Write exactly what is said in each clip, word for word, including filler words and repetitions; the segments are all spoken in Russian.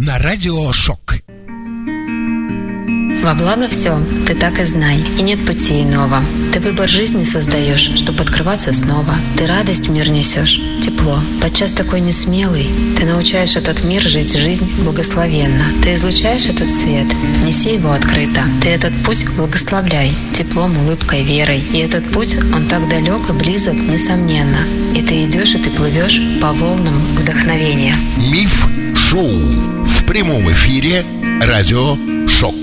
на Радио Шок. Во благо все, ты так и знай, и нет пути иного. Ты выбор жизни создаешь, чтобы открываться снова. Ты радость в мир несешь, тепло, подчас такой несмелый. Ты научаешь этот мир жить жизнь благословенно. Ты излучаешь этот свет, неси его открыто. Ты этот путь благословляй, теплом, улыбкой, верой. И этот путь, он так далек и близок, несомненно. И ты идешь, и ты плывешь по волнам вдохновения. Миф Шоу в прямом эфире Радио Шок.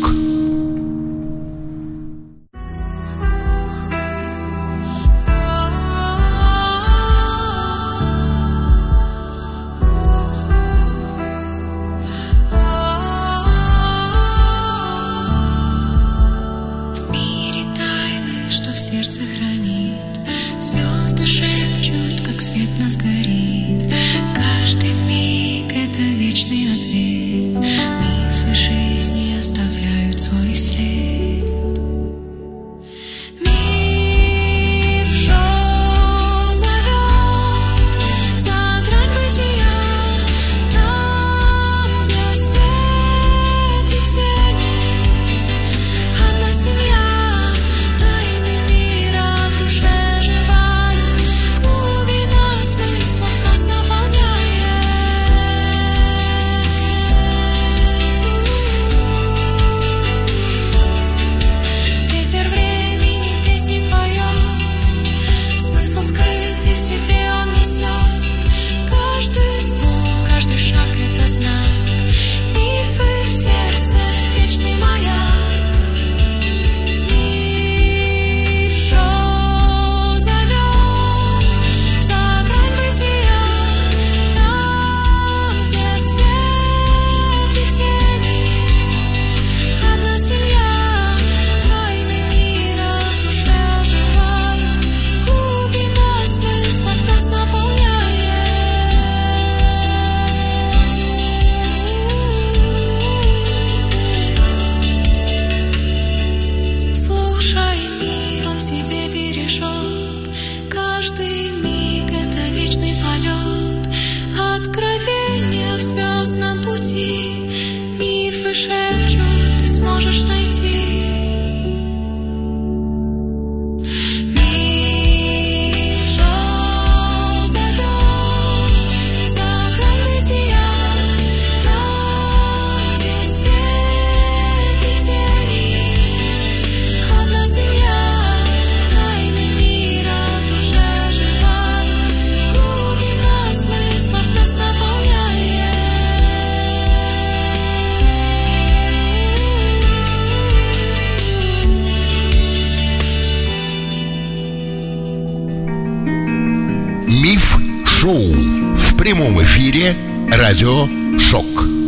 В прямом эфире Радио Шок.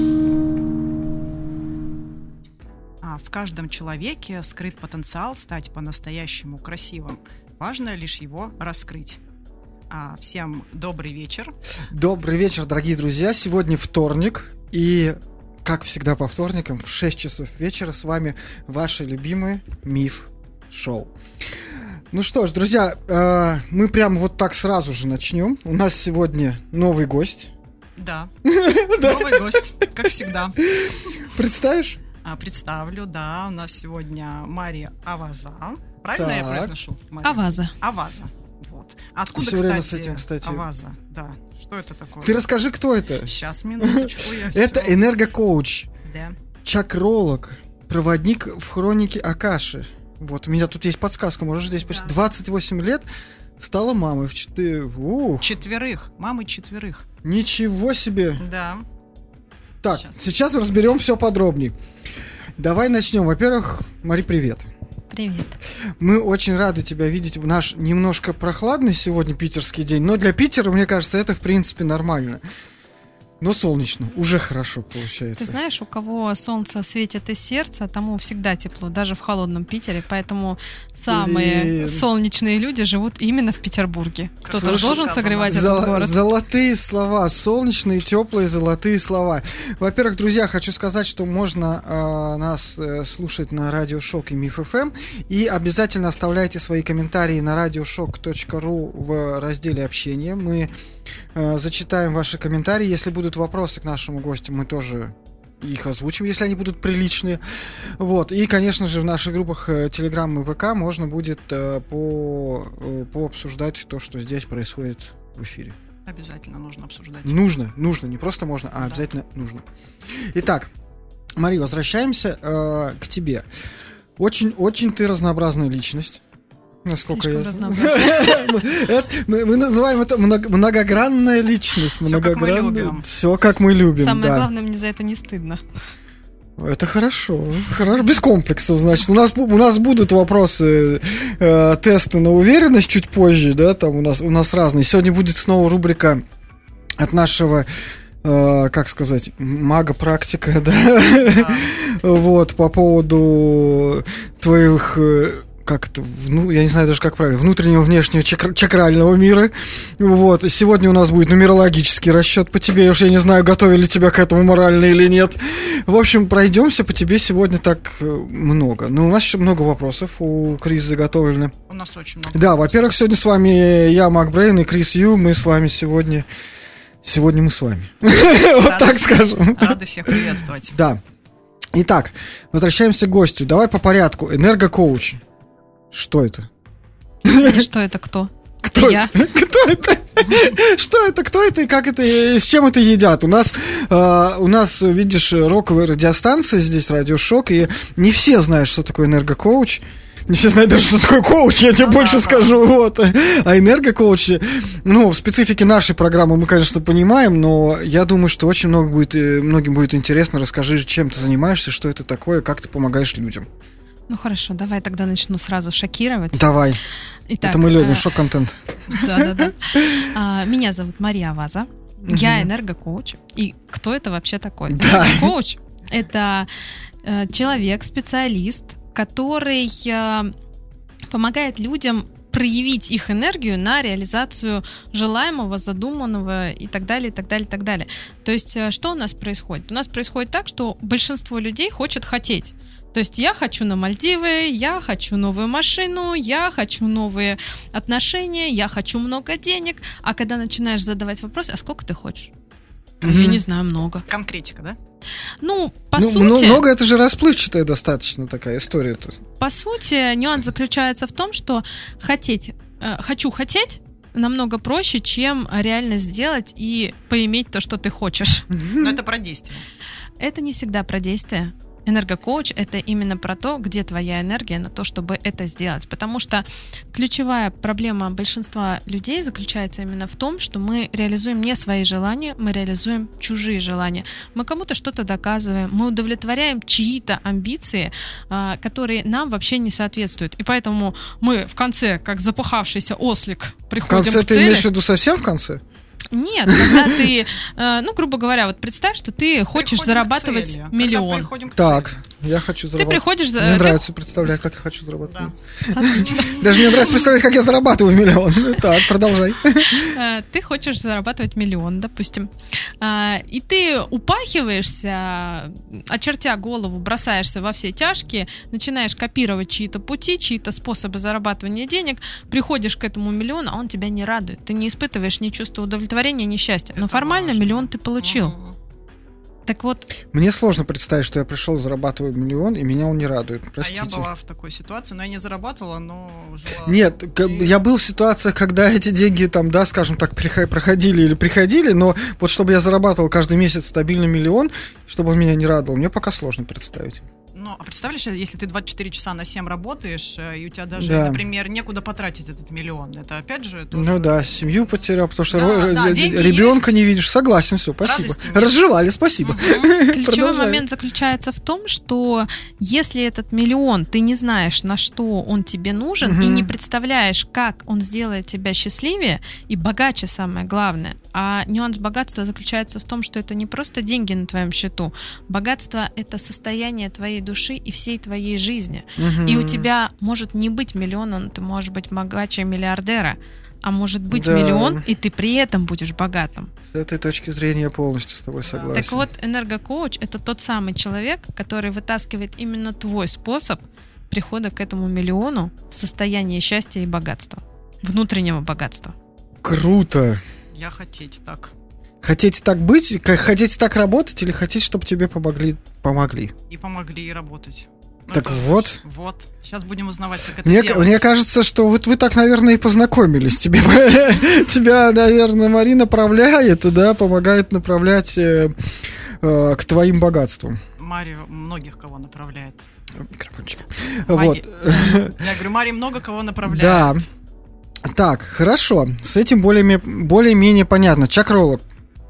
В каждом человеке скрыт потенциал стать по-настоящему красивым. Важно лишь его раскрыть. Всем добрый вечер. Добрый вечер, дорогие друзья. Сегодня вторник. И, как всегда по вторникам, в шесть часов вечера с вами ваши любимые Миф Шоу. Ну что ж, друзья, э, мы прямо вот так сразу же начнем. У нас сегодня новый гость. Да, новый гость, как всегда. Представишь? Представлю, да. У нас сегодня Мария Аваза. Правильно я произношу? Аваза. Аваза. Вот. Откуда, кстати, этим, кстати, Аваза? Да. Что это такое? Ты расскажи, кто это? Сейчас, минуточку. Я это все... энергокоуч, да. Чакролог, проводник в хронике Акаши. Вот, у меня тут есть подсказка, можешь здесь почти. Да. двадцать восемь лет, стала мамой в четыре... Ух. Четверых, мамы четверых. Ничего себе. Да. Так, сейчас, сейчас разберем все подробнее. Давай начнем. Во-первых, Мари, привет. Привет. Мы очень рады тебя видеть в наш немножко прохладный сегодня питерский день, но для Питера, мне кажется, это в принципе нормально. Но солнечно, уже хорошо получается. Ты знаешь, у кого солнце светит из сердца, тому всегда тепло, даже в холодном Питере. Поэтому самые Блин. солнечные люди живут именно в Петербурге. Кто-то Слушай, должен согревать зол- этот город. Золотые слова, солнечные, теплые, золотые слова. Во-первых, друзья, хочу сказать, что можно э, нас э, слушать на Радио Шок и Миф эф эм. И обязательно оставляйте свои комментарии на радиошок точка ру в разделе общения. Мы э, зачитаем ваши комментарии. Если будут вопросы к нашему гостю, мы тоже их озвучим, если они будут приличные. Вот. И, конечно же, в наших группах Telegram и ВК можно будет э, по, э, пообсуждать то, что здесь происходит в эфире. Обязательно нужно обсуждать. Нужно, нужно, не просто можно, а да. обязательно нужно. Итак, Мари, возвращаемся э, к тебе. Очень, очень ты разнообразная личность. Насколько я знаю. Мы называем это многогранная личность. Все как мы любим. Все как мы любим. Самое главное, мне за это не стыдно. Это хорошо. Хорошо. Без комплексов, значит. У нас, у нас будут вопросы, э, тесты на уверенность чуть позже, да, там у нас, у нас разные. Сегодня будет снова рубрика от нашего, э, как сказать, мага-практика, да, да. Вот, по поводу твоих... как это, ну, я не знаю даже как правильно, внутреннего, внешнего, чакр- чакрального мира. Вот. И сегодня у нас будет нумерологический расчет по тебе. Я уж я не знаю, готовили тебя к этому морально или нет. В общем, пройдемся по тебе сегодня так много. Но у нас еще много вопросов у Крис заготовлены. У нас очень много. Да, вопросов. Во-первых, сегодня с вами я, Мак Брейн, и Крис Ю. Мы с вами сегодня... Сегодня мы с вами. Вот так скажем. Рады всех приветствовать. Да. Итак, возвращаемся к гостю. Давай по порядку. Энергокоуч. Что это? Что это кто? Кто это? Кто это? Что это? Кто это? И как это? И с чем это едят? У нас, э, у нас, видишь, роковая радиостанция здесь, радиошок, и не все знают, что такое энергокоуч. Не все знают даже, что такое коуч, я тебе ну, больше да, скажу. Да. Вот. А энергокоуч, ну, в специфике нашей программы мы, конечно, понимаем, но я думаю, что очень много будет, многим будет интересно. Расскажи, чем ты занимаешься, что это такое, как ты помогаешь людям. Ну хорошо, давай тогда начну сразу шокировать. Давай. Итак, это мы любим, а... шок-контент. Да-да-да. А, меня зовут Мария Аваза. Угу. Я энергокоуч. И кто это вообще такой? Да. Энергокоуч — это э, человек, специалист, который э, помогает людям проявить их энергию на реализацию желаемого, задуманного и так далее, и так далее, и так далее. То есть что у нас происходит? У нас происходит так, что большинство людей хочет хотеть. То есть я хочу на Мальдивы, я хочу новую машину, я хочу новые отношения, я хочу много денег. А когда начинаешь задавать вопрос, а сколько ты хочешь? Mm-hmm. Я не знаю, много. Конкретика, да? Ну, по ну, сути... Много, это же расплывчатая достаточно такая история-то. По сути, нюанс заключается в том, что хотеть, э, хочу хотеть намного проще, чем реально сделать и поиметь то, что ты хочешь. Но это про действие. Это не всегда про действие. Энергокоуч — это именно про то, где твоя энергия на то, чтобы это сделать. Потому что ключевая проблема большинства людей заключается именно в том, что мы реализуем не свои желания, мы реализуем чужие желания. Мы кому-то что-то доказываем, мы удовлетворяем чьи-то амбиции, которые нам вообще не соответствуют. И поэтому мы в конце, как запахавшийся ослик, приходим к цели. В конце ты имеешь в виду совсем в конце? Нет, когда ты, ну, грубо говоря, вот представь, что ты хочешь приходим зарабатывать миллион. Так, я хочу зарабатывать. Ты приходишь... Мне ты... нравится представлять, как я хочу зарабатывать. Да. Отлично. Даже мне нравится представлять, как я зарабатываю миллион. Так, продолжай. Ты хочешь зарабатывать миллион, допустим. И ты упахиваешься, очертя голову, бросаешься во все тяжкие, начинаешь копировать чьи-то пути, чьи-то способы зарабатывания денег, приходишь к этому миллиону, а он тебя не радует. Ты не испытываешь ни чувства удовлетворения, ни счастья. Но формально важно. Миллион ты получил. Угу. Так вот... Мне сложно представить, что я пришел, зарабатываю миллион, и меня он не радует. Простите. А я была в такой ситуации, но я не зарабатывала, но жила... Нет, и... я был в ситуациях, когда эти деньги там, да, скажем так, проходили или приходили, но вот чтобы я зарабатывал каждый месяц стабильно миллион, чтобы он меня не радовал, мне пока сложно представить. Ну, а представляешь, если ты двадцать четыре часа на семь работаешь, и у тебя даже, да. например, некуда потратить этот миллион, это опять же... Тоже... Ну да, семью потерял, потому что да, да, ребенка не видишь. Согласен, все, спасибо. Разжевали, спасибо. Угу. Ключевой момент заключается в том, что если этот миллион, ты не знаешь, на что он тебе нужен, угу. и не представляешь, как он сделает тебя счастливее и богаче, самое главное. А нюанс богатства заключается в том, что это не просто деньги на твоем счету. Богатство — это состояние твоей души и всей твоей жизни. Угу. И у тебя может не быть миллиона, но ты можешь быть богаче миллиардера, а может быть да. миллион, и ты при этом будешь богатым. С этой точки зрения я полностью с тобой согласен. Так вот, энергокоуч — это тот самый человек, который вытаскивает именно твой способ прихода к этому миллиону в состоянии счастья и богатства, внутреннего богатства. Круто! Я хотеть так. Хотите так быть, хотите так работать или хотите, чтобы тебе помогли? Помогли. И помогли и работать. Ну, так это, вот. Вот. Сейчас будем узнавать, как это мне, делать. Мне кажется, что вот вы так, наверное, и познакомились. Тебе, тебя, наверное, Мария направляет, да, помогает направлять э, э, к твоим богатствам. Мария многих кого направляет. Микрофончик. Маги... Вот. Я говорю, Мария много кого направляет. Да. Так, хорошо. С этим более, более-менее понятно. Чакролог.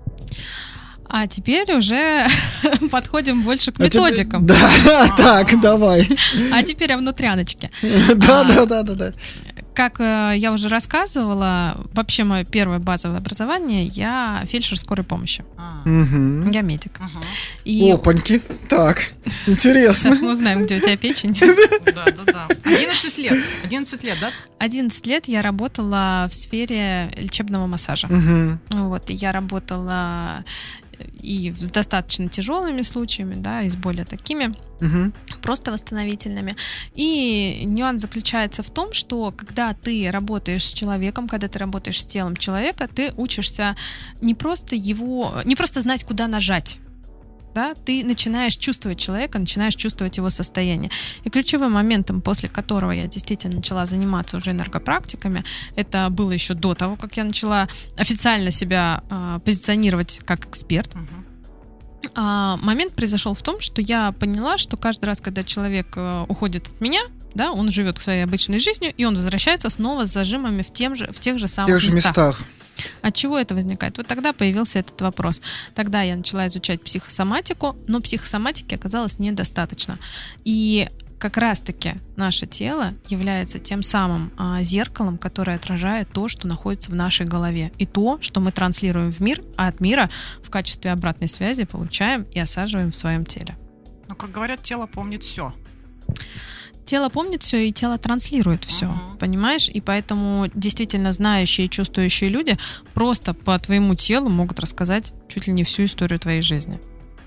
А теперь уже подходим больше к методикам. Да, так, давай. А теперь о внутряночке. Да, да, да, да, да. Как я уже рассказывала, вообще мое первое базовое образование, я фельдшер скорой помощи. Угу. Я медик. Ага. И... Опаньки. Так, интересно. Сейчас мы узнаем, где у тебя печень. Да, да, да. одиннадцать лет. одиннадцать лет, да? одиннадцать лет я работала в сфере лечебного массажа. Угу. Вот, и я работала и с достаточно тяжелыми случаями, да, и с более такими, угу. просто восстановительными. И нюанс заключается в том, что когда ты работаешь с человеком, когда ты работаешь с телом человека, ты учишься не просто его, не просто знать, куда нажать. Да, ты начинаешь чувствовать человека, начинаешь чувствовать его состояние. И ключевым моментом, после которого я действительно начала заниматься уже энергопрактиками, это было еще до того, как я начала официально себя э, позиционировать как эксперт. Uh-huh. А, момент произошел в том, что я поняла, что каждый раз, когда человек э, уходит от меня, да, он живет своей обычной жизнью, и он возвращается снова с зажимами в, тем же, в тех же самых в тех же местах. местах. От чего это возникает? Вот тогда появился этот вопрос. Тогда я начала изучать психосоматику, но психосоматики оказалось недостаточно. И как раз-таки наше тело является тем самым а, зеркалом, которое отражает то, что находится в нашей голове, и то, что мы транслируем в мир, а от мира в качестве обратной связи получаем и осаживаем в своем теле. Ну, как говорят, тело помнит все. Тело помнит все, и тело транслирует все, uh-huh. понимаешь? И поэтому действительно знающие и чувствующие люди просто по твоему телу могут рассказать чуть ли не всю историю твоей жизни.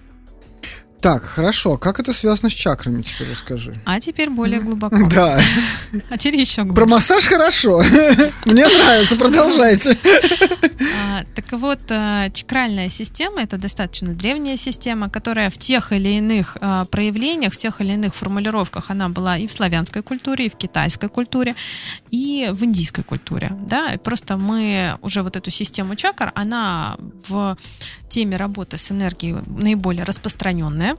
Так, хорошо. Как это связано с чакрами, теперь расскажи. А теперь более глубоко. Да. А теперь еще глубже. Про массаж хорошо. Мне нравится, продолжайте. А, так вот, чакральная система — это достаточно древняя система, которая в тех или иных а, проявлениях, в тех или иных формулировках она была и в славянской культуре, и в китайской культуре, и в индийской культуре. Да? И просто мы уже вот эту систему чакр, она в теме работы с энергией наиболее распространенная.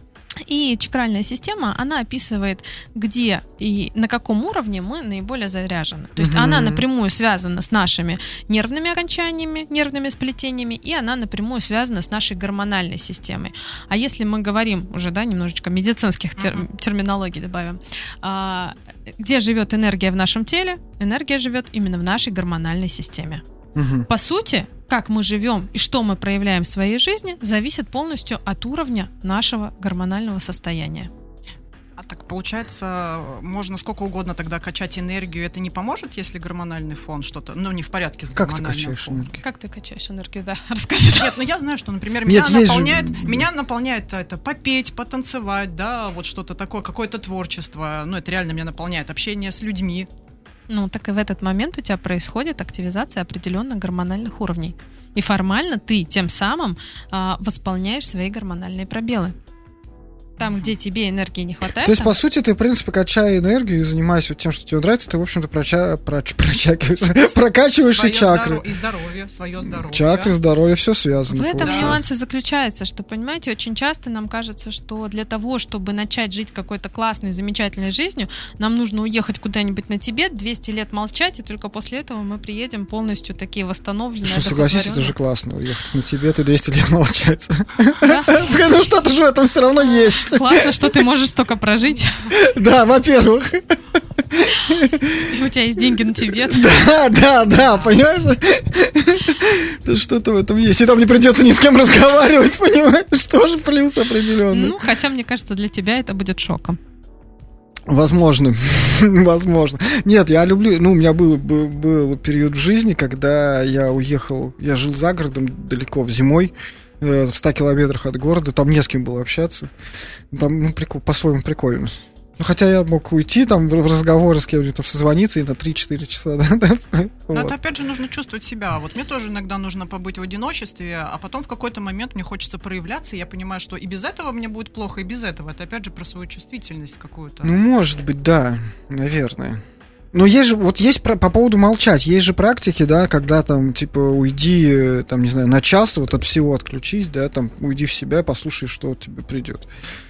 И чакральная система, она описывает, где и на каком уровне мы наиболее заряжены. То есть mm-hmm. она напрямую связана с нашими нервными окончаниями, нервными сплетениями, и она напрямую связана с нашей гормональной системой. А если мы говорим уже, да, немножечко медицинских тер- mm-hmm. терминологий добавим, а, где живет энергия в нашем теле? Энергия живет именно в нашей гормональной системе. Mm-hmm. По сути, как мы живем и что мы проявляем в своей жизни, зависит полностью от уровня нашего гормонального состояния. А так получается, можно сколько угодно тогда качать энергию. Это не поможет, если гормональный фон что-то, ну, не в порядке с как гормональным ты качаешь фоном? энергию? Как ты качаешь энергию, да? Расскажи. Нет, ну я знаю, что, например, Нет, меня наполняет, же... меня наполняет это попеть, потанцевать, да, вот что-то такое, какое-то творчество. Ну, это реально меня наполняет. Общение с людьми. Ну, так и в этот момент у тебя происходит активизация определенных гормональных уровней. И формально ты тем самым а, восполняешь свои гормональные пробелы. Там, где тебе энергии не хватает. То есть, там... по сути, ты, в принципе, качая энергию и занимаясь вот тем, что тебе нравится, ты, в общем-то, проча... проч... прочакиваешь, прокачиваешь свое и чакры. Здоров... И здоровье, свое здоровье. Чакры, здоровье, все связано. В этом получается. нюансе заключается, что, понимаете, очень часто нам кажется, что для того, чтобы начать жить какой-то классной, замечательной жизнью, нам нужно уехать куда-нибудь на Тибет, двести лет молчать, и только после этого мы приедем полностью такие восстановленные. Что, согласись, это же классно, уехать на Тибет и двести лет молчать. Да. Ну, что-то же в этом все равно есть. Классно, что ты можешь столько прожить. Да, во-первых. И у тебя есть деньги на Тибет. Да, да, да, понимаешь? Что-то в этом есть. И там не придется ни с кем разговаривать, понимаешь? Тоже плюс определенный. Ну, хотя, мне кажется, для тебя это будет шоком. Возможно, возможно. Нет, я люблю, ну, у меня был, был, был период в жизни, когда я уехал, я жил за городом далеко, в зимой, в ста километрах от города, там не с кем было общаться. Там, ну, прикол, по-своему прикольно. Ну, хотя я мог уйти там в разговоры с кем-нибудь, там, созвониться и на три-четыре часа. Да, да, Но вот. это опять же нужно чувствовать себя. Вот мне тоже иногда нужно побыть в одиночестве, а потом в какой-то момент мне хочется проявляться, и я понимаю, что и без этого мне будет плохо, и без этого. Это опять же про свою чувствительность какую-то. Ну, может быть, да, наверное. Но есть же, вот есть про, по поводу молчать, есть же практики, да, когда там, типа, уйди, там, не знаю, на час, вот от всего отключись, да, там, уйди в себя, послушай, что тебе придет.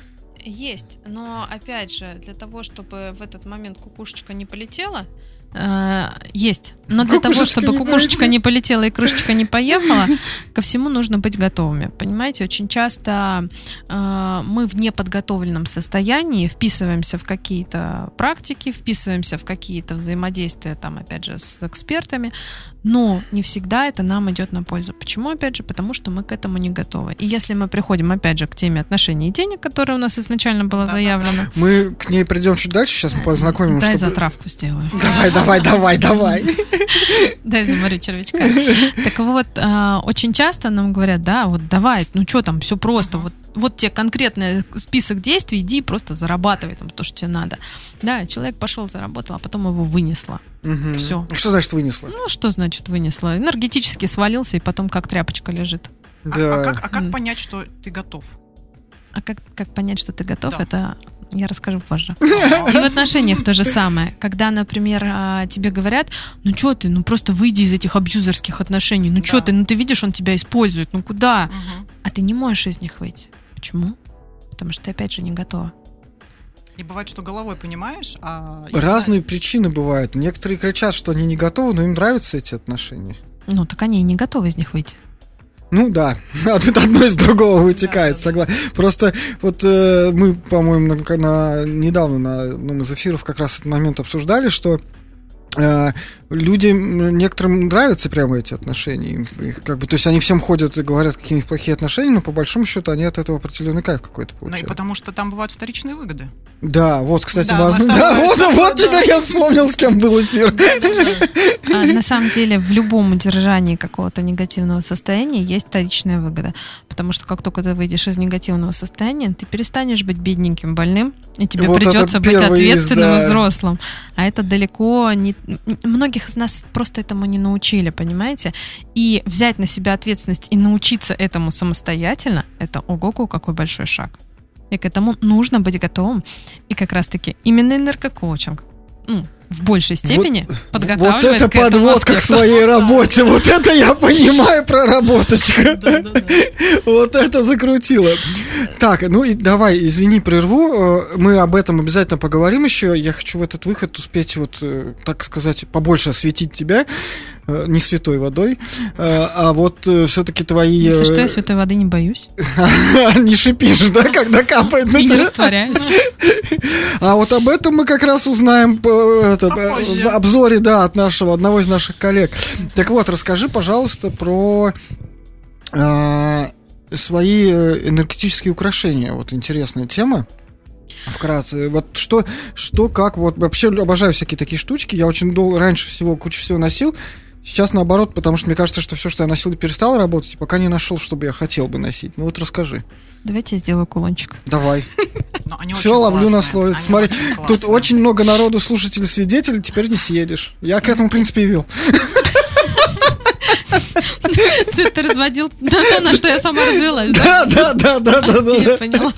Есть, но опять же, для того, чтобы в этот момент кукушечка не полетела, э, есть. Но для Кукушечка того, чтобы не кукушечка полетела. не полетела и крышечка не поехала, ко всему нужно быть готовыми. Понимаете, очень часто э, мы в неподготовленном состоянии вписываемся в какие-то практики, вписываемся в какие-то взаимодействия, там, опять же, с экспертами, но не всегда это нам идет на пользу. Почему, опять же? Потому что мы к этому не готовы. И если мы приходим, опять же, к теме отношений и денег, которая у нас изначально была Да, заявлена. Мы к ней придем чуть дальше, сейчас мы познакомим, Дай чтобы... затравку сделаю. Давай, давай, давай, давай. Дай заморю червячка. Так вот, а, очень часто нам говорят, да, вот давай, ну что там, все просто, вот, вот тебе конкретный список действий, иди и просто зарабатывай там то, что тебе надо. Да, человек пошел, заработал, а потом его вынесло. Мгм. Всё. Что значит вынесла? Ну, что значит вынесло? Энергетически свалился, и потом как тряпочка лежит. А, Да. а как, а как М. понять, что ты готов? А как, как понять, что ты готов, Да. это я расскажу позже. И в отношениях то же самое. Когда, например, а, тебе говорят, ну что ты, ну просто выйди из этих абьюзерских отношений, ну что Да. ты, ну ты видишь, он тебя использует, ну куда? Мгм. А ты не можешь из них выйти. Почему? Потому что ты опять же не готова. И бывает, что головой понимаешь, а... Разные причины бывают. Некоторые кричат, что они не готовы, но им нравятся эти отношения. Ну так они и не готовы из них выйти. Ну да, а тут одно из другого вытекает, Да, да, согласен. Просто вот э, мы, по-моему, на, на- недавно на одном из эфиров как раз этот момент обсуждали, что э, людям, некоторым нравятся прямо эти отношения. Им их как бы, то есть они всем ходят и говорят, какие у них плохие отношения, но по большому счету они от этого определенный кайф какой-то Ну и получают. потому что там бывают вторичные выгоды. Да, вот, кстати, Да, воз- мы с да, тобой- вот, да, вот да. теперь я вспомнил, с кем был эфир. А на самом деле в любом удержании какого-то негативного состояния есть вторичная выгода. Потому что как только ты выйдешь из негативного состояния, ты перестанешь быть бедненьким, больным, и тебе Вот это придется быть первый из, ответственным да. и взрослым. А это далеко не... Многих из нас просто этому не научили, понимаете? И взять на себя ответственность и научиться этому самостоятельно, это ого-го, какой большой шаг. И к этому нужно быть готовым. И как раз-таки именно энергокоучинг, ну, в большей степени Вот подготавливает это к этому подводка к аспекту. своей работе. Вот это я понимаю, проработочка. Вот это закрутило. Так, ну и давай, извини, прерву. Э, Мы об этом обязательно поговорим еще. Я хочу в этот выход успеть, вот, э, так сказать, побольше осветить тебя. Э, Не святой водой, э, а вот все-таки твои... Если что, э, я святой воды не боюсь. Не шипишь, да, когда капает на И не тебя? растворяюсь. А вот об этом мы как раз узнаем по- это, Попозже. в обзоре, да, от нашего, одного из наших коллег. Так вот, расскажи, пожалуйста, про э, свои э, энергетические украшения. Вот интересная тема. Вкратце. Вот что, что, как, вот вообще обожаю всякие такие штучки. Я очень долго, раньше всего, кучу всего носил. Сейчас наоборот, потому что мне кажется, что все, что я носил, перестало работать, и пока не нашел, чтобы я хотел бы носить. Ну вот расскажи. Давайте я сделаю кулончик. Давай. Но они Все, очень ловлю на классные. слове. Они Смотри, очень тут классные. очень много народу, слушателей, свидетелей, теперь не съедешь. Я к этому, в принципе, и вел. Ты, ты разводил на то, на что я сама развелась, да? Да, да, да, да, да, Я да. поняла.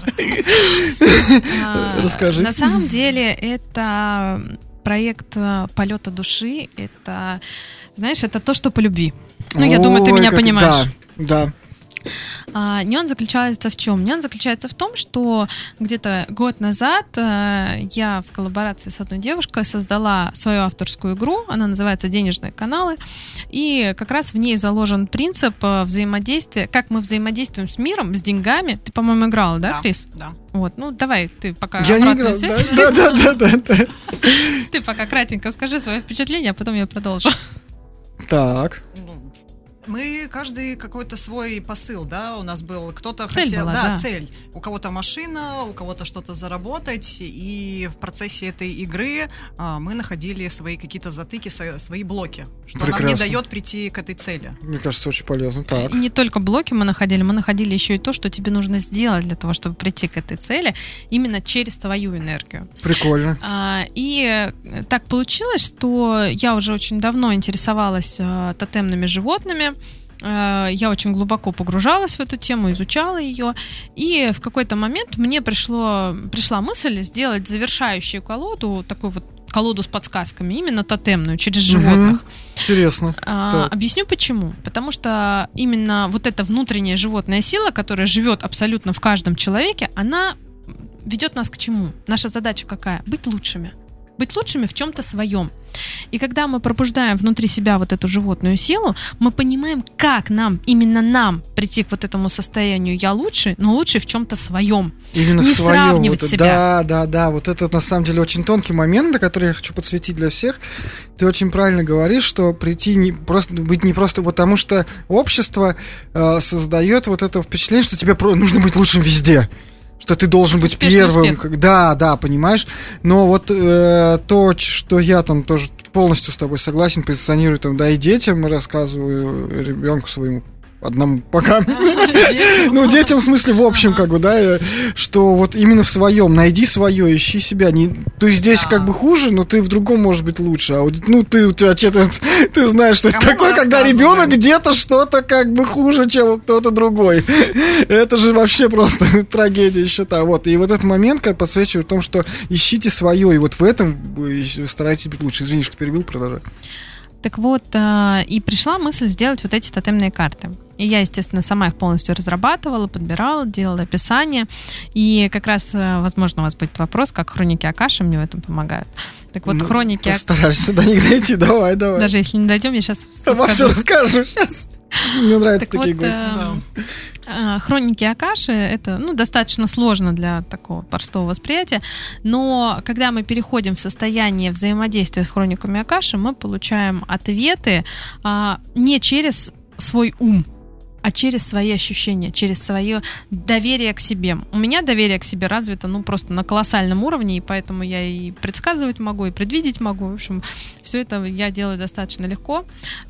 А, Расскажи. На самом деле это проект э, полета души. Это, знаешь, это то, что по любви. Ну, я думаю, ты Ой, меня как- понимаешь. Да, да. А, нюанс заключается в чем? Нюанс заключается в том, что где-то год назад э, я в коллаборации с одной девушкой создала свою авторскую игру. Она называется «Денежные каналы». И как раз в ней заложен принцип э, взаимодействия, как мы взаимодействуем с миром, с деньгами. Ты, по-моему, играла, да, Крис? Да. Вот, ну давай, ты пока Я не обратную играл. связь. Да, да, да, да, да. Ты пока кратенько скажи свое впечатление, а потом я продолжу. Так. Ну, мы каждый какой-то свой посыл, да, у нас был, кто-то цель хотел, была, да, да, цель, у кого-то машина, у кого-то что-то заработать, и в процессе этой игры а, мы находили свои какие-то затыки, свои, свои блоки, что Прекрасно. нам не дает прийти к этой цели. Мне кажется, очень полезно. Так. И не только блоки мы находили, мы находили еще и то, что тебе нужно сделать для того, чтобы прийти к этой цели, именно через твою энергию. Прикольно. А, и так получилось, что я уже очень давно интересовалась а, тотемными животными. А, я очень глубоко погружалась в эту тему, изучала ее. И в какой-то момент мне пришло, пришла мысль сделать завершающую колоду, такую вот колоду с подсказками, именно тотемную, через животных. Угу. Интересно. А, объясню почему. Потому что именно вот эта внутренняя животная сила, которая живет абсолютно в каждом человеке, она ведет нас к чему? Наша задача какая? Быть лучшими. Быть лучшими в чем-то своем. И когда мы пробуждаем внутри себя вот эту животную силу, мы понимаем, как нам, именно нам прийти к вот этому состоянию «я лучший», но лучший в чем-то своем. Именно не в своем. сравнивать Вот, себя. Да, да, да. Вот это на самом деле очень тонкий момент, на который я хочу подсветить для всех. Ты очень правильно говоришь, что прийти не просто быть не просто потому, что общество э, создает вот это впечатление, что тебе про- нужно быть лучшим везде. Что ты должен быть Успешный первым. успех. Как- Да, да, понимаешь. Но вот э, то, что я там тоже полностью с тобой согласен, позиционирую там, да, и детям рассказываю, ребенку своему одному пока. Ну, детям, в смысле, в общем, как бы, да, что вот именно в своем, найди свое, ищи себя. Не, ты здесь как бы хуже, но ты в другом может быть лучше. А вот, ну, ты, у тебя что-то, ты знаешь, что это Кому мы такое, когда рассказываем? ребенок где-то что-то как бы хуже, чем кто-то другой. Это же вообще просто трагедия счета. Вот, и вот этот момент как подсвечивает в том, что ищите свое, и вот в этом вы старайтесь быть лучше. Извини, что перебил, продолжай. Так вот, э, и пришла мысль сделать вот эти тотемные карты. И я, естественно, сама их полностью разрабатывала, подбирала, делала описание. И как раз, э, возможно, у вас будет вопрос, как хроники Акаши мне в этом помогают. Так вот, Ну, хроники Акаши... постараешься сюда не дойти, давай, давай. Даже если не дойдем, я сейчас Сама все расскажу сейчас. Мне нравятся Так такие вот, гости. э, э, хроники Акаши — это, ну, достаточно сложно для такого простого восприятия, но когда мы переходим в состояние взаимодействия с хрониками Акаши, мы получаем ответы а, не через свой ум, а через свои ощущения, через свое доверие к себе. У меня доверие к себе развито, ну, просто на колоссальном уровне, и поэтому я и предсказывать могу, и предвидеть могу. В общем, все это я делаю достаточно легко.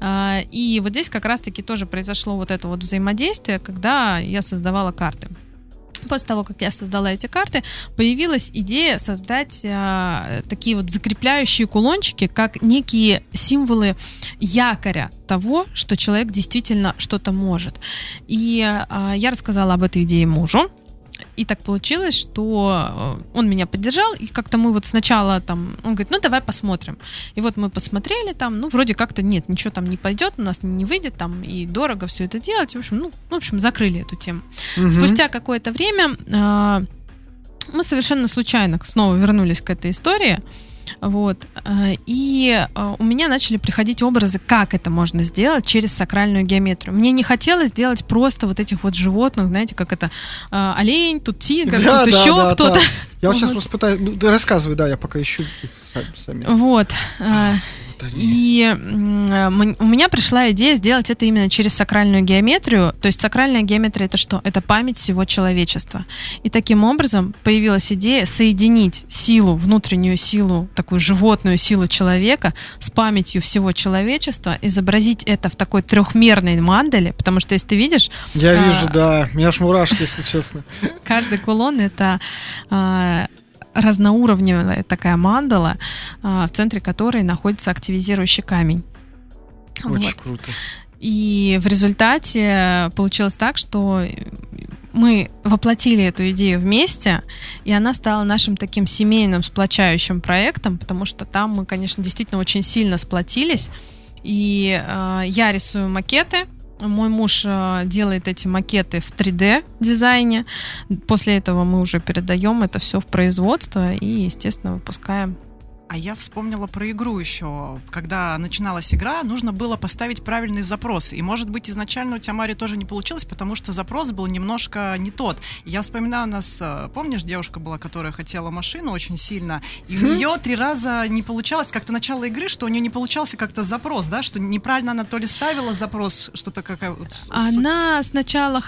И вот здесь как раз-таки тоже произошло вот это вот взаимодействие, когда я создавала карты. После того, как я создала эти карты, появилась идея создать а, такие вот закрепляющие кулончики, как некие символы якоря того, что человек действительно что-то может. И а, я рассказала об этой идее мужу. И так получилось, что он меня поддержал, и как-то мы вот сначала там, он говорит, ну давай посмотрим. И вот мы посмотрели там, ну вроде как-то нет, ничего там не пойдет, у нас не выйдет там, и дорого все это делать. В общем, ну, в общем, закрыли эту тему. Мгм. Спустя какое-то время э, мы совершенно случайно снова вернулись к этой истории. Вот. э, И э, у меня начали приходить образы, как это можно сделать через сакральную геометрию. Мне не хотелось делать просто вот этих вот животных, знаете, как это э, олень, тут тигр, Да, тут да, еще да, кто-то. да. Я вот сейчас Вот. просто пытаюсь... Ну, ты рассказывай, да, я пока ищу их сами. сами. Вот. э, Вот они. И м, м- у меня пришла идея сделать это именно через сакральную геометрию. То есть сакральная геометрия — это что? Это память всего человечества. И таким образом появилась идея соединить силу, внутреннюю силу, такую животную силу человека с памятью всего человечества, изобразить это в такой трехмерной мандале, потому что, если ты видишь, Я а, вижу, да. Меня аж мурашки, если честно. каждый кулон — это а, разноуровневая такая мандала, а, в центре которой находится активизирующий камень. Очень Вот. круто. И в результате получилось так, что мы воплотили эту идею вместе, и она стала нашим таким семейным сплочающим проектом, потому что там мы, конечно, действительно очень сильно сплотились. И э, я рисую макеты, мой муж э, делает эти макеты в три дэ дизайне. После этого мы уже передаем это все в производство и, естественно, выпускаем. А я вспомнила про игру еще. Когда начиналась игра, нужно было поставить правильный запрос. И, может быть, изначально у тебя, Мария, тоже не получилось, потому что запрос был немножко не тот. Я вспоминаю, у нас, помнишь, девушка была, которая хотела машину очень сильно, и у нее три раза не получалось как-то начало игры, что у нее не получался как-то запрос, да, что неправильно она то ли ставила запрос, что-то какая вот... Она сначала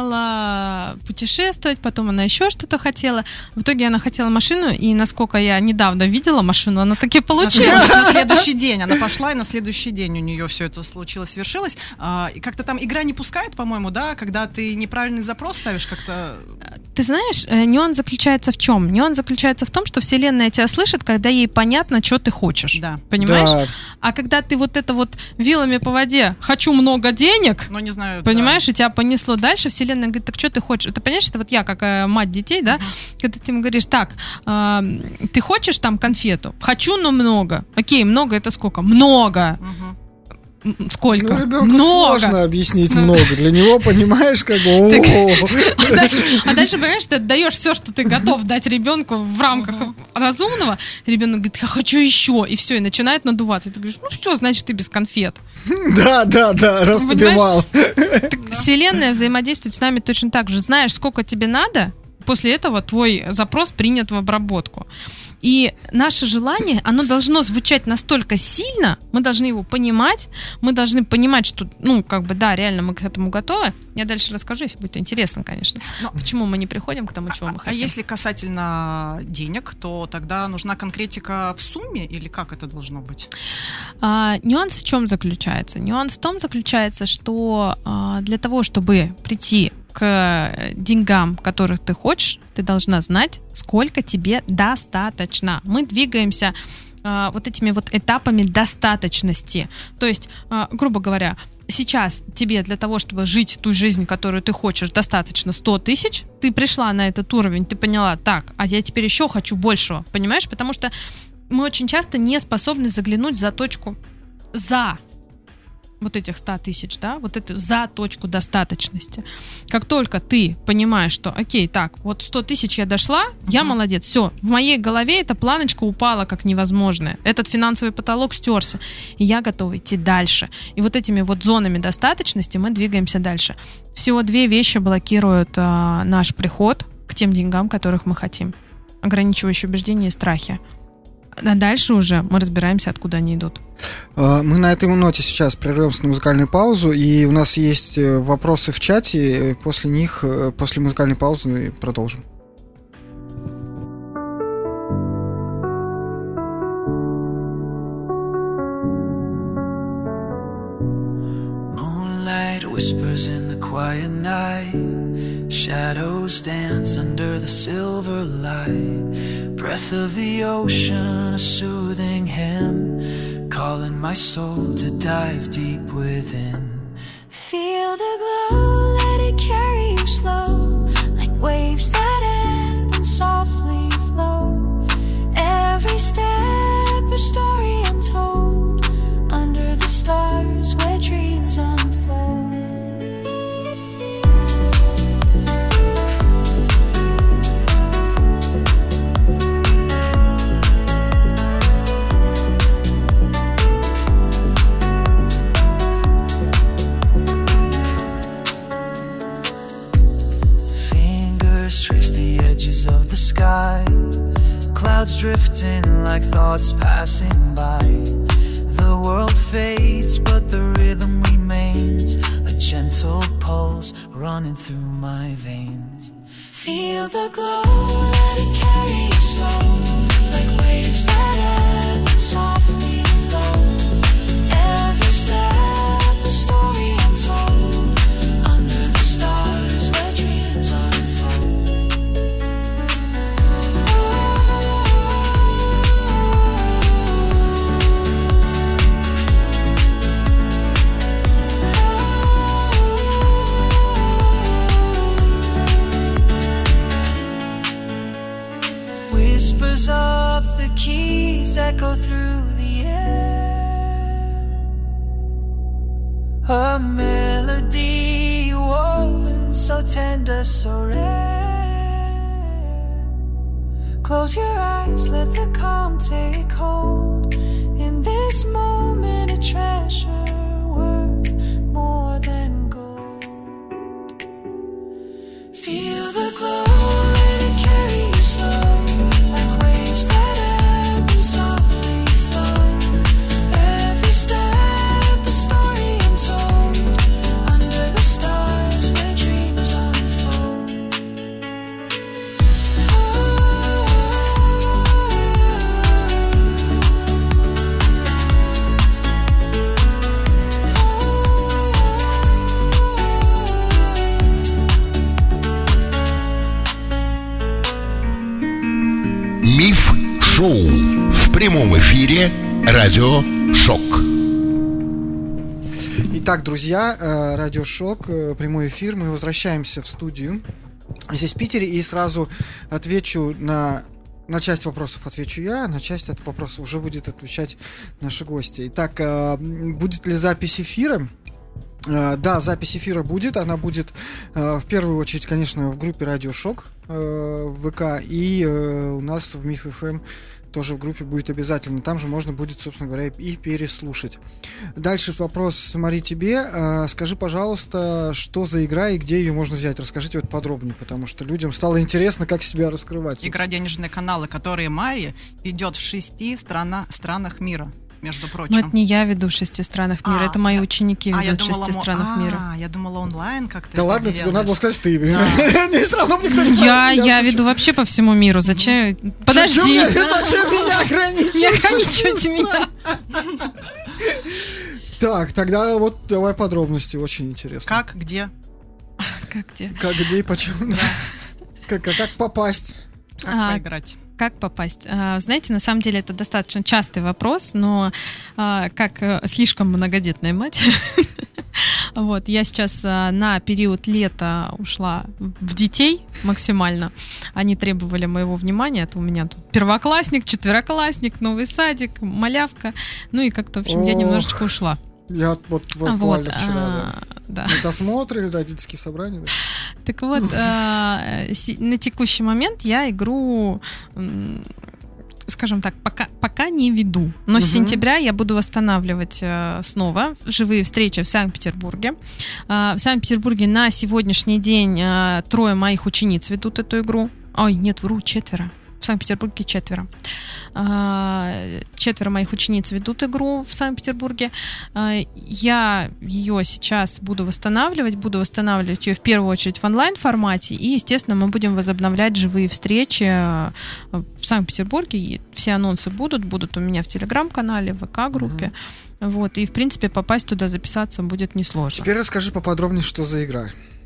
хотела путешествовать, потом она еще что-то хотела. В итоге она хотела машину, и, насколько я недавно видела машину, она таки получила. На следующий день она пошла, и на следующий день у нее все это случилось, свершилось. И как-то там игра не пускает, по-моему, да, когда ты неправильный запрос ставишь, как-то... Ты знаешь, нюанс заключается в чем? Нюанс заключается в том, что Вселенная тебя слышит, когда ей понятно, что ты хочешь. Да. Понимаешь? Да. А когда ты вот это вот вилами по воде «хочу много денег», ну, не знаю, понимаешь, да. и тебя понесло дальше, Вселенная говорит: так что ты хочешь? Это, понимаешь, это вот я, как э, мать детей, да, uh-huh. когда ты ему говоришь: так, э, ты хочешь там конфету? Хочу, но много. Окей, много это сколько? Много. Uh-huh. Сколько? Ну, ребенку много. Сложно объяснить много. Для него, понимаешь, как бы... А дальше, понимаешь, ты отдаешь все, что ты готов дать ребенку в рамках разумного. Ребенок говорит: я хочу еще. И все, и начинает надуваться. И ты говоришь: ну все, значит, ты без конфет. Да, да, да, раз тебе мало. Вселенная взаимодействует с нами точно так же. Знаешь, сколько тебе надо, после этого твой запрос принят в обработку. И наше желание, оно должно звучать настолько сильно, мы должны его понимать, мы должны понимать, что, ну, как бы, да, реально мы к этому готовы. Я дальше расскажу, если будет интересно, конечно. Но почему мы не приходим к тому, чего мы хотим. А если касательно денег, то тогда нужна конкретика в сумме, или как это должно быть? А, нюанс в чем заключается? Нюанс в том заключается, что а, для того, чтобы прийти к деньгам, которых ты хочешь, ты должна знать, сколько тебе достаточно. Мы двигаемся э, вот этими вот этапами достаточности. То есть, э, грубо говоря, сейчас тебе для того, чтобы жить ту жизнь, которую ты хочешь, достаточно сто тысяч. Ты пришла на этот уровень, ты поняла: так, а я теперь еще хочу большего. Понимаешь? Потому что мы очень часто не способны заглянуть за точку «за» вот этих ста тысяч, да, вот это за точку достаточности. Как только ты понимаешь, что окей, так, вот сто тысяч я дошла, uh-huh. я молодец, все, в моей голове эта планочка упала как невозможная, этот финансовый потолок стерся, и я готова идти дальше. И вот этими вот зонами достаточности мы двигаемся дальше. Всего две вещи блокируют а, наш приход к тем деньгам, которых мы хотим. Ограничивающие убеждения и страхи. А дальше уже мы разбираемся, откуда они идут. Мы на этой ноте сейчас прервемся на музыкальную паузу, и у нас есть вопросы в чате. После них, после музыкальной паузы, продолжим. Moonlight whispers in the quiet night. Shadows dance under the silver light. Breath of the ocean, a soothing hymn, calling my soul to dive deep within. Feel the glow, let it carry you slow, like waves that ebb and softly flow. Every step a story untold, under the stars where dreams unfold. Trace the edges of the sky, clouds drifting like thoughts passing by. The world fades, but the rhythm remains, a gentle pulse running through my veins. Feel the glow, let it carry you slow, like waves that ebb and softly flow. Every step a story untold, under the stars where dreams unfold. Whispers of the keys echo through the air, a melody woven so tender, so rare. Close your eyes, let the calm take hold. In this moment, a treasure worth more than gold. Feel the glow, let it carry you slow, like waves that ebb and softly flow. Every step a story untold, under the stars where dreams unfold. Миф Шоу в прямом эфире радио Шок. Итак, друзья, э, радио Шок, э, прямой эфир. Мы возвращаемся в студию здесь в Питере, и сразу отвечу на на часть вопросов отвечу я, на часть от вопросов уже будет отвечать наши гости. Итак, э, будет ли запись эфира? Uh, да, запись эфира будет. Она будет uh, в первую очередь, конечно, в группе Радио Шок uh, в ВК. И uh, у нас в Миф эф эм тоже в группе будет обязательно. Там же можно будет, собственно говоря, и переслушать. Дальше вопрос, Мари, тебе. Uh, скажи, пожалуйста, что за игра и где ее можно взять? Расскажите вот подробнее, потому что людям стало интересно, как себя раскрывать. Игра «Денежные каналы», которые Мари ведет в шести страна, странах мира. Между прочим. Но это не я веду в шести странах мира, А, это мои я- ученики А, я ведут в думала, шести мо- странах а, мира. я думала онлайн как-то. Да это ладно, тебе делаешь. надо было сказать ты. Да. Мне все равно никто не Я, понял, я шучу. веду вообще по всему миру. Зачем? Чё- чё Подожди. меня- Зачем меня ограничивать? Не ограничивайте меня. Так, тогда вот давай подробности, очень интересно. Как, где, Как где? Как, где и почему? Как, как, как попасть? как А, поиграть? Как попасть? А, Знаете, на самом деле это достаточно частый вопрос, но а, как э, слишком многодетная мать, вот, я сейчас а, на период лета ушла в детей максимально. Они требовали моего внимания. Это у меня тут первоклассник, четвероклассник, новый садик, малявка. Ну и как-то, в общем, я Ох. немножечко ушла. Я вот буквально Вот, вчера, да. а, да. Медосмотры, родительские собрания. да. Так вот, э, си- на текущий момент я игру, м, скажем так, пока, пока не веду. Но с Мгм. сентября я буду восстанавливать э, снова живые встречи в Санкт-Петербурге. Э, в Санкт-Петербурге на сегодняшний день э, трое моих учениц ведут эту игру. Ой, нет, вру, четверо. В Санкт-Петербурге четверо. А, Четверо моих учениц ведут игру в Санкт-Петербурге. А, Я ее сейчас буду восстанавливать. Буду восстанавливать ее в первую очередь в онлайн-формате. И, естественно, мы будем возобновлять живые встречи а, в Санкт-Петербурге. И все анонсы будут. Будут у меня в Телеграм-канале, в ВК-группе. Вот. И, в принципе, попасть туда, записаться будет несложно. Теперь расскажи поподробнее, что за игра.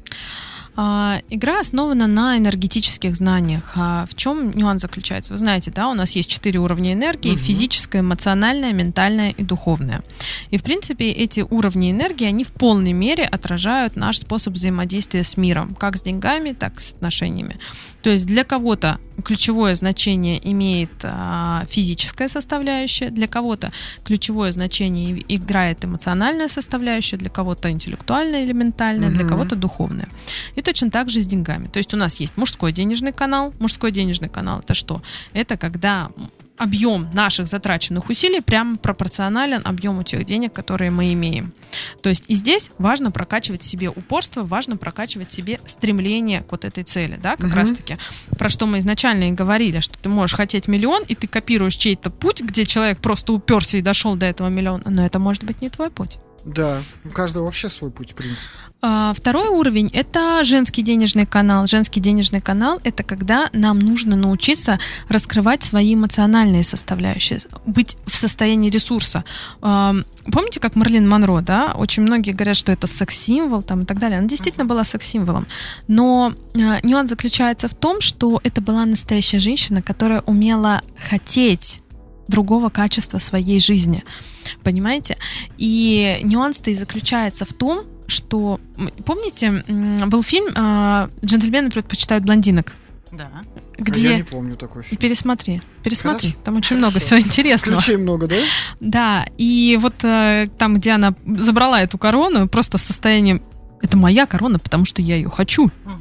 А, Игра основана на энергетических знаниях. А в чем нюанс заключается? Вы знаете, да, у нас есть четыре уровня энергии: Мгм. физическая, эмоциональная, ментальная и духовная. И, в принципе, эти уровни энергии, они в полной мере отражают наш способ взаимодействия с миром, как с деньгами, так и с отношениями. То есть для кого-то ключевое значение имеет а, физическая составляющая, для кого-то ключевое значение и- играет эмоциональная составляющая, для кого-то интеллектуальная или ментальная, для Мгм. кого-то духовная. И точно так же с деньгами. То есть у нас есть мужской денежный канал. Мужской денежный канал — это что? Это когда объем наших затраченных усилий прямо пропорционален объему тех денег, которые мы имеем. То есть и здесь важно прокачивать в себе упорство, важно прокачивать в себе стремление к вот этой цели, да, как Мгм. раз-таки, про что мы изначально и говорили, что ты можешь хотеть миллион, и ты копируешь чей-то путь, где человек просто уперся и дошел до этого миллиона, но это может быть не твой путь. Да, у каждого вообще свой путь, в принципе. А, Второй уровень — это женский денежный канал. Женский денежный канал — это когда нам нужно научиться раскрывать свои эмоциональные составляющие, быть в состоянии ресурса. А, Помните, как Мерлин Монро, да? Очень многие говорят, что это секс-символ там, и так далее. Она действительно была секс-символом. Но а, нюанс заключается в том, что это была настоящая женщина, которая умела хотеть другого качества своей жизни. Понимаете? И нюанс-то и заключается в том, что... м, Помните, м, был фильм а, «Джентльмены предпочитают блондинок», Да. А где... я не помню такой фильм. Пересмотри, пересмотри, Хорошо. там очень много Хорошо. всего интересного. Ключей много, да? Да, и вот э, там, где она забрала эту корону, просто с состоянием: это моя корона, потому что я ее хочу. Мгм.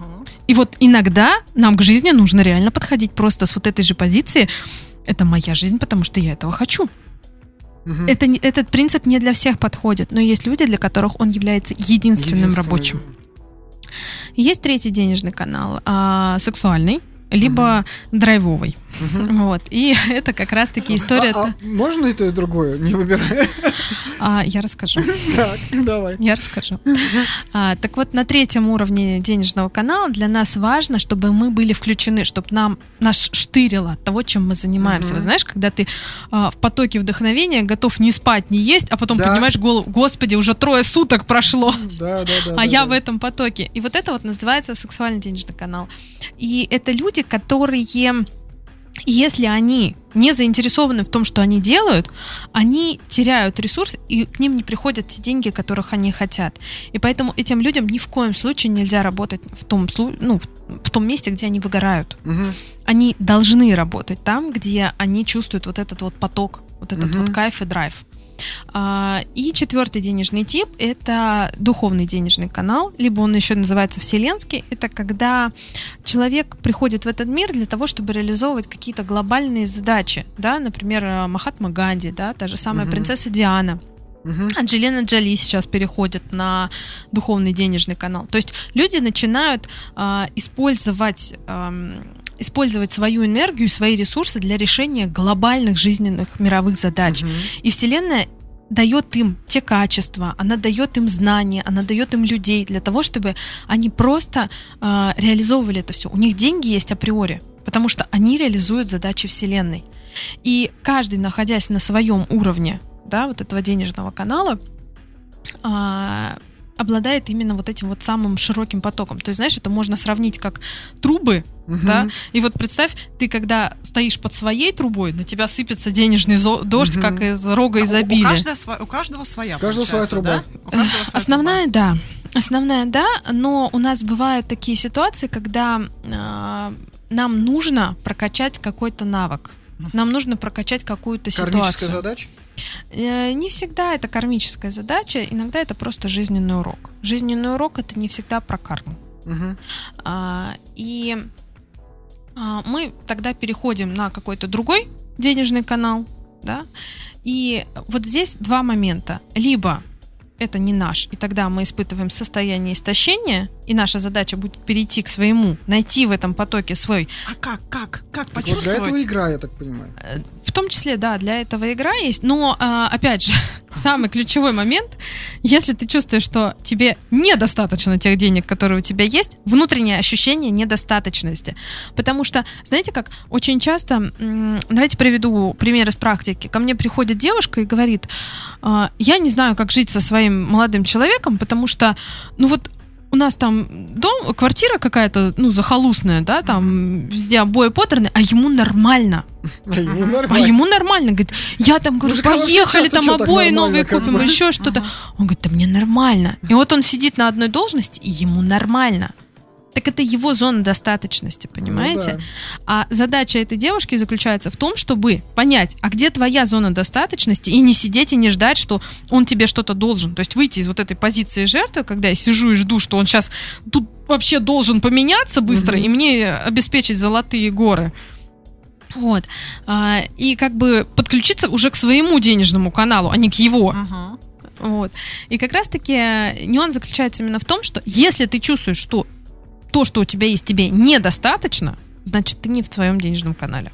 И вот иногда нам к жизни нужно реально подходить просто с вот этой же позиции. Это моя жизнь, потому что я этого хочу. Угу. Это, не- этот принцип не для всех подходит, но есть люди, для которых он является единственным Единственный. рабочим. Есть третий денежный канал, а, сексуальный, либо драйвовый. Мгм. Вот. И это как раз-таки история... А- а можно и то, и другое, не выбирая? А, я расскажу. Так, давай. Я расскажу. А, так вот, на третьем уровне денежного канала для нас важно, чтобы мы были включены, чтобы нам нас штырило от того, чем мы занимаемся. Мгм. Вы знаешь, когда ты а, в потоке вдохновения готов не спать, не есть, а потом Да. поднимаешь голову, господи, уже трое суток прошло, Да, да, да. а да, я да. в этом потоке. И вот это вот называется сексуальный денежный канал. И это люди, которые... Если они не заинтересованы в том, что они делают, они теряют ресурс, и к ним не приходят те деньги, которых они хотят. И поэтому этим людям ни в коем случае нельзя работать в том, слу- ну, в том месте, где они выгорают. Мгм. Они должны работать там, где они чувствуют вот этот вот поток, вот этот Мгм. вот кайф и драйв. А, И четвертый денежный тип — это духовный денежный канал, либо он еще называется вселенский. Это когда человек приходит в этот мир для того, чтобы реализовывать какие-то глобальные задачи, да, например, э, Махатма Ганди, да, та же самая Мгм. принцесса Диана. Мгм. Анджелина Джоли сейчас переходит на духовный денежный канал. То есть люди начинают а, использовать, ам, использовать свою энергию, свои ресурсы для решения глобальных жизненных мировых задач. Мгм. И Вселенная дает им те качества, она дает им знания, она дает им людей для того, чтобы они просто а, реализовывали это все. У них деньги есть априори, потому что они реализуют задачи Вселенной. И каждый, находясь на своем уровне, да, вот этого денежного канала, а, обладает именно вот этим вот самым широким потоком. То есть, знаешь, это можно сравнить как трубы, Мгм. да, и вот представь, ты когда стоишь под своей трубой, на тебя сыпется денежный зо- дождь, Мгм. как из рога У- изобилия. У, каждого, сва- у каждого своя. У каждого своя получается, труба. да? У каждого своя Основная, да. Основная, да, но у нас бывают такие ситуации, когда а, нам нужно прокачать какой-то навык. Нам нужно прокачать какую-то Кармическая ситуацию. задача? Э, Не всегда это кармическая задача, иногда это просто жизненный урок. Жизненный урок — это не всегда про карму. Мгм. А, И а, мы тогда переходим на какой-то другой денежный канал, да, и вот здесь два момента. Либо это не наш, и тогда мы испытываем состояние истощения, и наша задача будет перейти к своему, найти в этом потоке свой. А как, как, как Так вот для почувствовать? этого игра, я так понимаю. Э, В том числе, да, для этого игра есть, но, а, опять же, самый ключевой момент, если ты чувствуешь, что тебе недостаточно тех денег, которые у тебя есть, внутреннее ощущение недостаточности. Потому что, знаете как, очень часто, м, давайте приведу пример из практики. Ко мне приходит девушка и говорит: «А, я не знаю, как жить со своим молодым человеком, потому что, ну вот, у нас там дом, квартира какая-то, ну, захолустная, да, там везде обои подранные, а ему нормально. А ему А нормально. ему нормально, говорит, я там, говорю, Мужикам вообще поехали, часто там чё так обои нормально, новые как купим, бы. еще что-то. Он говорит, да мне нормально. И вот он сидит на одной должности, и ему нормально. Так это его зона достаточности, понимаете? Ну да. А задача этой девушки заключается в том, чтобы понять, а где твоя зона достаточности, и не сидеть и не ждать, что он тебе что-то должен. То есть выйти из вот этой позиции жертвы, когда я сижу и жду, что он сейчас тут вообще должен поменяться быстро, Мгм. и мне обеспечить золотые горы. Вот. А, и как бы подключиться уже к своему денежному каналу, а не к его. Мгм. Вот. И как раз-таки э, нюанс заключается именно в том, что если ты чувствуешь, что то, что у тебя есть, тебе недостаточно, значит, ты не в своем денежном канале.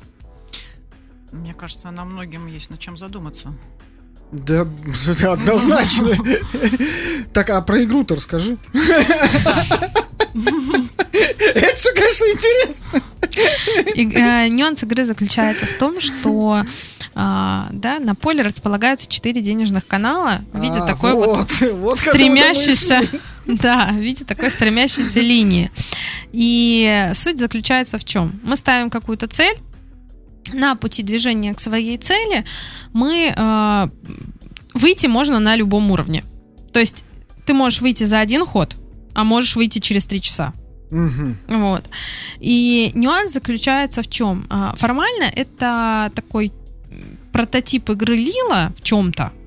Мне кажется, нам многим есть над чем задуматься. Да, да, однозначно. Так, а про игру-то расскажи. Это все, конечно, интересно. И, э, нюанс игры заключается в том, что а, да, на поле располагаются четыре денежных канала в виде А, такой вот, вот, вот к этому-то мы и стремящейся, шли. да, в виде такой стремящейся линии. И суть заключается в чем? Мы ставим какую-то цель, на пути движения к своей цели мы э, выйти можно на любом уровне. То есть ты можешь выйти за один ход, а можешь выйти через три часа. Мгм. Вот. И нюанс заключается в чем? Формально это такой прототип игры Лила в чем-то.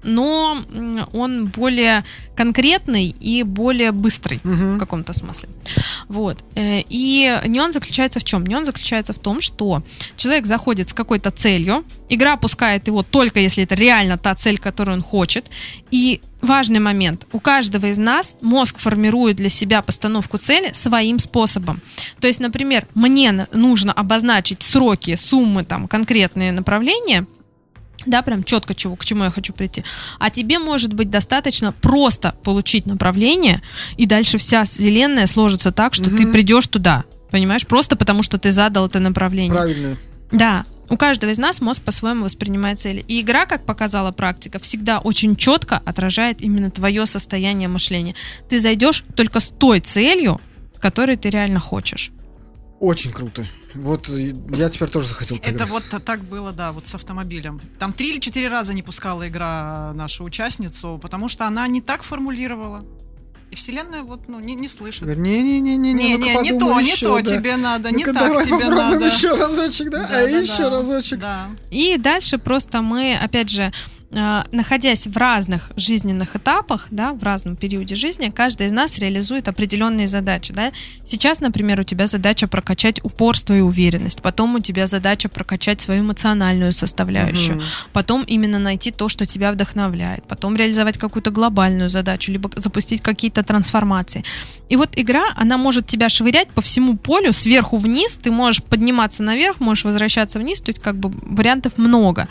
но он более конкретный и более быстрый Мгм. в каком-то смысле. Вот. Э, И нюанс заключается в чем? Нюанс заключается в том, что человек заходит с какой-то целью, игра пускает его только если это реально та цель, которую он хочет. И важный момент. У каждого из нас мозг формирует для себя постановку цели своим способом. То есть, например, мне н- нужно обозначить сроки, суммы, там, конкретные направления, да, прям четко чего, к чему я хочу прийти. А тебе может быть достаточно просто получить направление, и дальше вся вселенная сложится так, что ты Мгм. придешь туда. Понимаешь? Просто потому, что ты задал это направление. Правильно. Да, у каждого из нас мозг по-своему воспринимает цели. И игра, как показала практика, всегда очень четко отражает именно твое состояние мышления. Ты зайдешь только с той целью, с которой ты реально хочешь. Очень круто. Вот и я теперь тоже захотел поиграть. Это вот так было, да, вот с автомобилем. Там три или четыре раза не пускала игра нашу участницу, потому что она не так формулировала. И вселенная вот, ну, не, не слышит. Не-не-не-не, Не, не, не то, не то тебе надо, не Ну-ка, так давай тебе попробуем надо. еще разочек, да? Да, а да, еще да. разочек. Да. И дальше просто мы, опять же, э, находясь в разных жизненных этапах, да, в разном периоде жизни, каждый из нас реализует определенные задачи. Да. Сейчас, например, у тебя задача прокачать упорство и уверенность, потом у тебя задача прокачать свою эмоциональную составляющую, Мгм. потом именно найти то, что тебя вдохновляет, потом реализовать какую-то глобальную задачу, либо запустить какие-то трансформации. И вот игра, она может тебя швырять по всему полю сверху вниз, ты можешь подниматься наверх, можешь возвращаться вниз, то есть как бы вариантов много.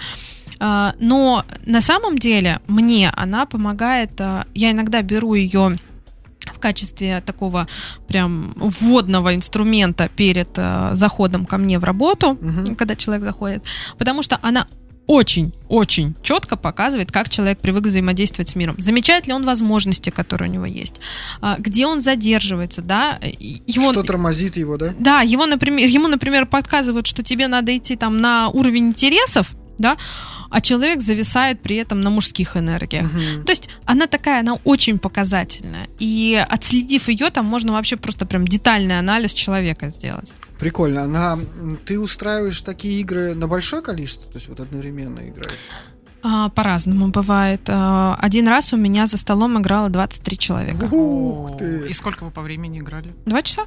А, Но на самом деле мне она помогает, а, я иногда беру ее в качестве такого прям вводного инструмента перед а, заходом ко мне в работу, Мгм. когда человек заходит, потому что она очень-очень четко показывает, как человек привык взаимодействовать с миром. Замечает ли он возможности, которые у него есть, а, где он задерживается, да, и его... Что тормозит его, да? Да, его, например, ему, например, подсказывают, что тебе надо идти там на уровень интересов, да, а человек зависает при этом на мужских энергиях. Мгм. То есть она такая, она очень показательная. И отследив ее, там можно вообще просто прям детальный анализ человека сделать. Прикольно. Она, м, ты устраиваешь такие игры на большое количество? То есть вот одновременно играешь? А, по-разному бывает. А, один раз у меня за столом играло двадцать три человека. Ух О, ты! И сколько вы по времени играли? Два часа.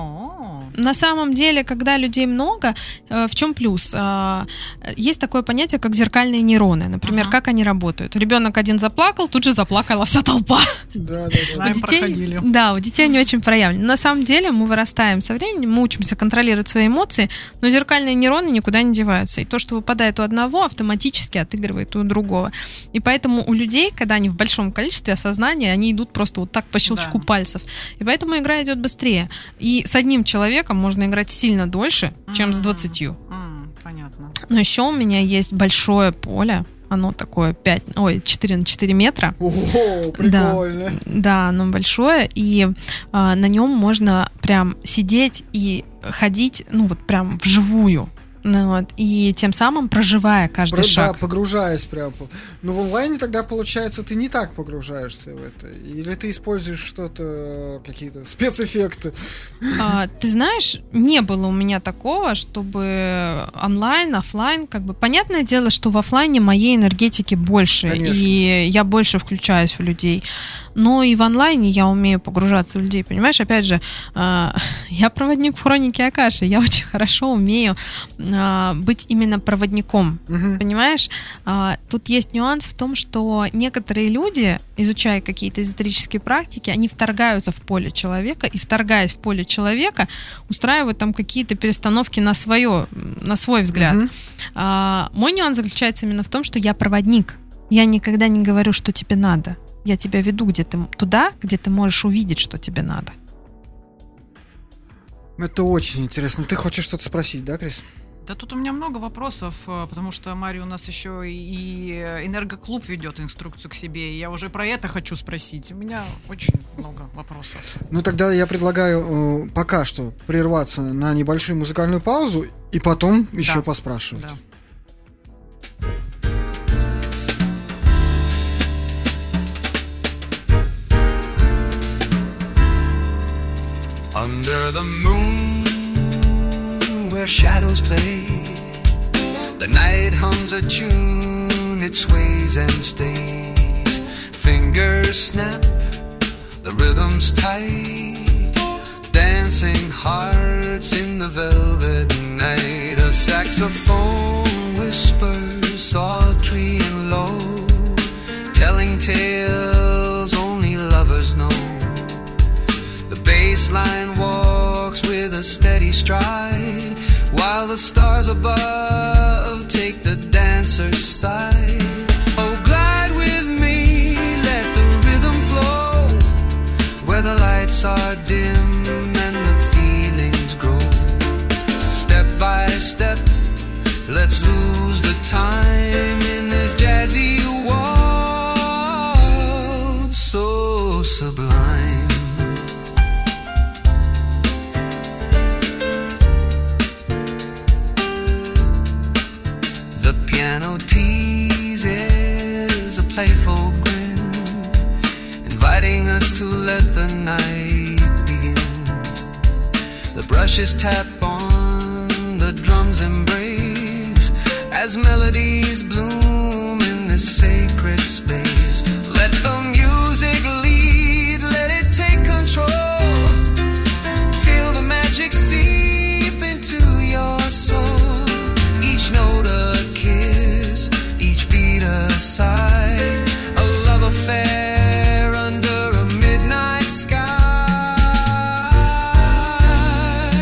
О, На самом деле, когда людей много, э, в чем плюс? Э, Есть такое понятие, как зеркальные нейроны. Например, Ага. как они работают. Ребенок один заплакал, тут же заплакала вся толпа. Да, да, да. Знаем, У детей- проходили. Да, у детей они очень проявлены. На самом деле мы вырастаем со временем, мы учимся контролировать свои эмоции, но зеркальные нейроны никуда не деваются. И то, что выпадает у одного, автоматически отыгрывает у другого. И поэтому у людей, когда они в большом количестве осознания, они идут просто вот так по щелчку Да. пальцев. И поэтому игра идет быстрее. И с одним человеком можно играть сильно дольше, чем с М. двадцатью. М, понятно. Но еще у меня есть большое поле. Оно такое пять, ой, четыре на четыре метра. О, прикольно. Да, оно большое, и а, на нем можно прям сидеть и ходить, ну вот прям вживую. Ну, вот, и тем самым проживая каждый Про- Да, шаг. погружаясь прям. Ну, в онлайне тогда, получается, ты не так погружаешься в это. Или ты используешь что-то, какие-то спецэффекты. А, ты знаешь, не было у меня такого, чтобы онлайн, офлайн, как бы понятное дело, что в офлайне моей энергетики больше, Конечно. и я больше включаюсь в людей. Но и в онлайне я умею погружаться в людей, понимаешь? Опять же, а, я проводник в хронике Акаши, я очень хорошо умею а, быть именно проводником. Мгм. Понимаешь, А, тут есть нюанс в том, что некоторые люди, изучая какие-то эзотерические практики, они вторгаются в поле человека, и вторгаясь в поле человека, устраивают там какие-то перестановки на свое, на свой взгляд. Мгм. А, мой нюанс заключается именно в том, что я проводник. Я никогда не говорю, что тебе надо. Я тебя веду где ты, туда, где ты можешь увидеть, что тебе надо. Это очень интересно. Ты хочешь что-то спросить, да, Крис? Да тут у меня много вопросов, э, потому что Мария у нас еще и энергоклуб ведет инструкцию к себе, и я уже про это хочу спросить. У меня очень много вопросов. Ну, тогда я предлагаю э, пока что прерваться на небольшую музыкальную паузу и потом еще Да. поспрашивать. Да. Under the moon, where shadows play, the night hums a tune, it sways and stays. fingers snap, the rhythm's tight, dancing hearts in the velvet night. A saxophone whispers sultry and low, telling tales only lovers know. The bass line walks with a steady stride, while the stars above take the dancer's side. Oh, glide with me, let the rhythm flow, where the lights are dim and the feelings grow. Step by step, let's lose the time in this jazzy world, so sublime. The piano teases a playful grin, inviting us to let the night begin. The brushes tap on the drum's embrace as melodies bloom in this sacred space. Let the music lead, let it take control. Feel the magic seep into your soul. Each note a kiss, each beat a sigh, a love affair under a midnight sky.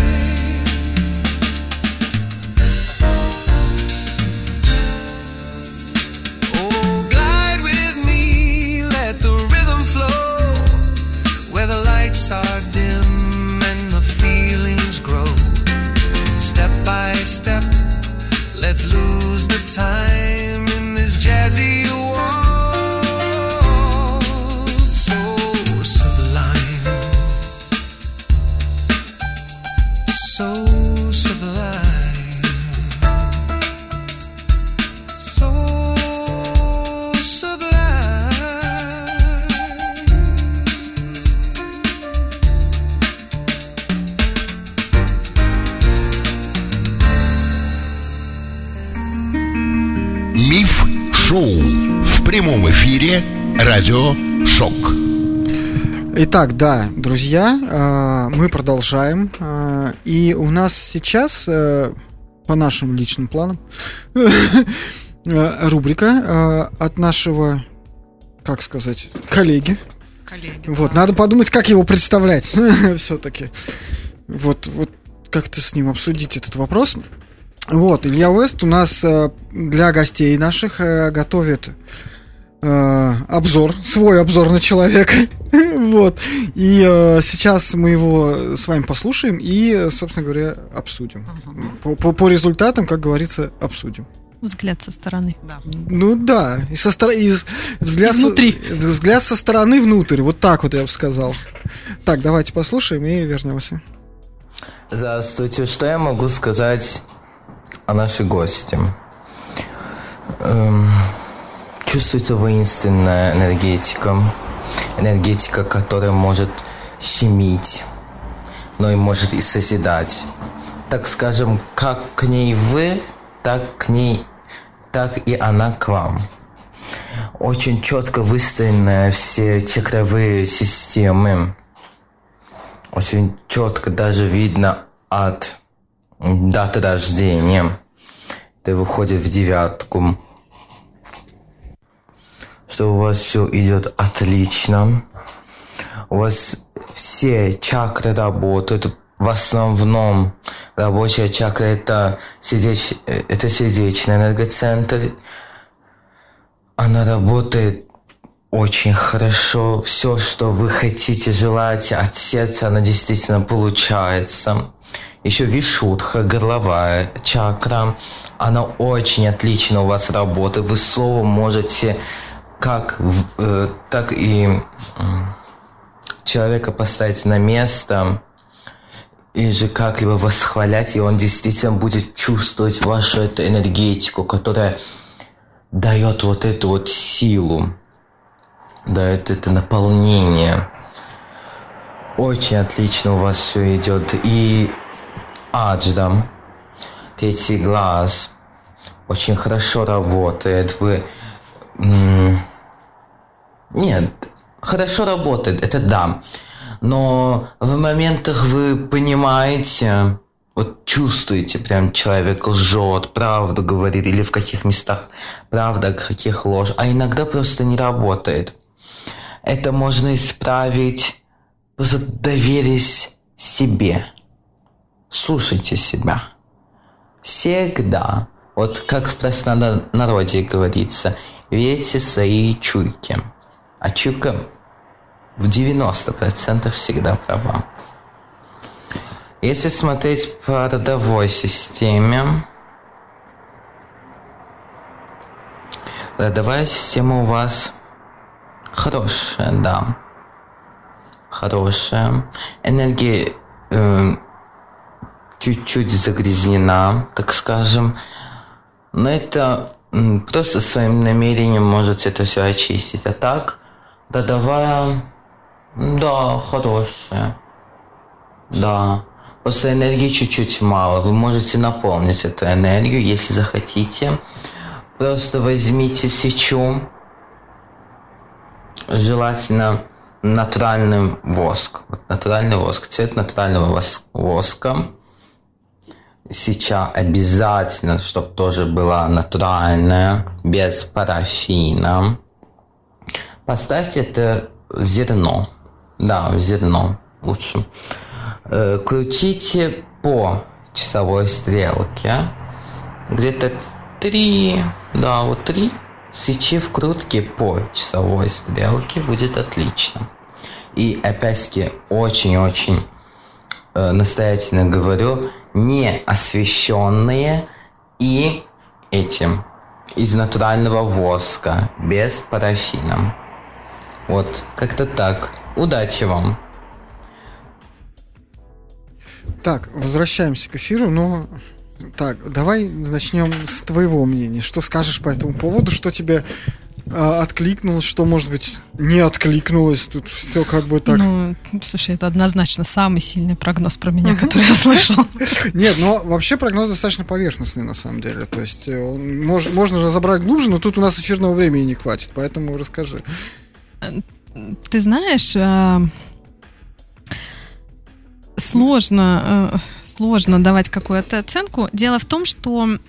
Oh, glide with me, let the rhythm flow, where the lights are dim and the feelings grow. Step by step, let's lose the time in this jazzy world, so sublime, so sublime, so sublime. Миф-шоу в прямом эфире радио «Шок». Итак, да, друзья, э, мы продолжаем. Э, и у нас сейчас, э, по нашим личным планам, э, рубрика э, от нашего, как сказать, коллеги. Коллеги, Вот, да. надо подумать, как его представлять все-таки. Вот, вот как-то с ним обсудить этот вопрос. Вот, Илья Уэст у нас э, для гостей наших э, готовит э, обзор, свой обзор на человека. Вот. И э, сейчас мы его с вами послушаем и, собственно говоря, обсудим. По, по, по результатам, как говорится, обсудим. Взгляд со стороны. Да. Ну да, и со стороны, и взгляд, Изнутри. Со, взгляд со стороны внутрь. Вот так вот я бы сказал. Так, давайте послушаем и вернемся. Здравствуйте, что я могу сказать о нашей гости? Эм, чувствуется воинственная энергетика, энергетика, которая может щемить, но и может и созидать. Так скажем, как к ней вы, так к ней, так и она к вам. Очень четко выстроены все чакровые системы. Очень четко даже видно от даты рождения. Это выходит в девятку. Что у вас все идет отлично. У вас все чакры работают. В основном рабочая чакра это, сердеч... это сердечный энергоцентр. Она работает очень хорошо. Все, что вы хотите, желаете от сердца, она действительно получается. Еще вишудха, горловая чакра, она очень отлично у вас работает. Вы словом можете как, э, так и э, человека поставить на место и же как-либо восхвалять, и он действительно будет чувствовать вашу эту энергетику, которая дает вот эту вот силу, дает это наполнение. Очень отлично у вас все идет. И аджда, третий глаз, очень хорошо работает. Вы м- Нет, хорошо работает, это да. Но в моментах вы понимаете, вот чувствуете, прям человек лжет, правду говорит, или в каких местах правда, в каких ложь, а иногда просто не работает. Это можно исправить, просто доверясь себе. Слушайте себя. Всегда. Вот как в простонародье говорится, верьте своей чуйке. А чуйка в девяносто процентов всегда права. Если смотреть по родовой системе, родовая система у вас хорошая, да. Хорошая. Энергия э, чуть-чуть загрязнена, так скажем. Но это э, просто своим намерением можете это все очистить. А так, родовая, да, хорошая. Да. Просто энергии чуть-чуть мало. Вы можете наполнить эту энергию, если захотите. Просто возьмите свечу. Желательно натуральный воск. Натуральный воск. Цвет натурального воска. Свеча обязательно, чтобы тоже была натуральная, без парафина. Поставьте это в зерно. Да, в зерно лучше. Крутите по часовой стрелке. Где-то три, да, вот три свечи в крутке по часовой стрелке будет отлично. И опять-таки очень-очень э, настоятельно говорю, не освещенные и этим из натурального воска, без парафина. Вот, как-то так. Удачи вам! Так, возвращаемся к эфиру, но... Так, давай начнем с твоего мнения. Что скажешь по этому поводу? Что тебе э, откликнулось, что, может быть, не откликнулось? Тут все как бы так... Ну, слушай, это однозначно самый сильный прогноз про меня, который я слышал. Нет, но вообще прогноз достаточно поверхностный, на самом деле. То есть можно разобрать глубже, но тут у нас эфирного времени не хватит, поэтому расскажи. Ты знаешь... Сложно, сложно давать какую-то оценку. Дело в том, что...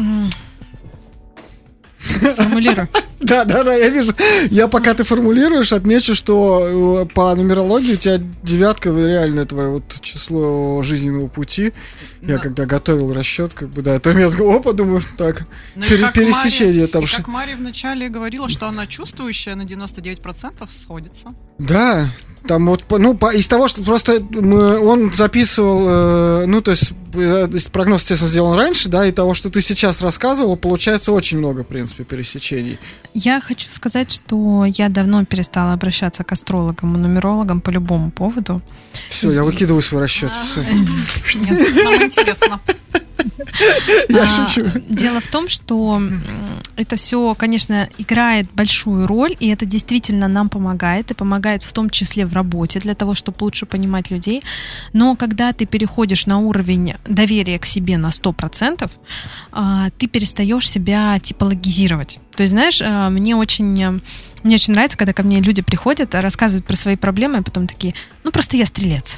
Сформулирую. Да, да, да, я вижу. Я пока ты формулируешь, отмечу, что по нумерологии у тебя девятка реально твое вот число жизненного пути. Я да. когда готовил расчет, как бы, да, то я опа, думаю, так, ну пере- пересечение Мария, там. И как Мария вначале говорила, что она чувствующая, на девяносто девять процентов сходится. Да, там вот, ну, по, из того, что просто мы, он записывал, э, ну, то есть э, прогноз, естественно, сделан раньше, да, и того, что ты сейчас рассказывал, получается очень много, в принципе, пересечений. Я хочу сказать, что я давно перестала обращаться к астрологам и нумерологам по любому поводу. Все, я выкидываю свой расчет. Нет, нам интересно. Я шучу. Дело в том, что это все, конечно, играет большую роль, и это действительно нам помогает, и помогает в том числе в работе, для того, чтобы лучше понимать людей. Но когда ты переходишь на уровень доверия к себе на сто процентов, ты перестаешь себя типологизировать. То есть, знаешь, мне очень, мне очень нравится, когда ко мне люди приходят, рассказывают про свои проблемы, а потом такие, ну просто я стрелец.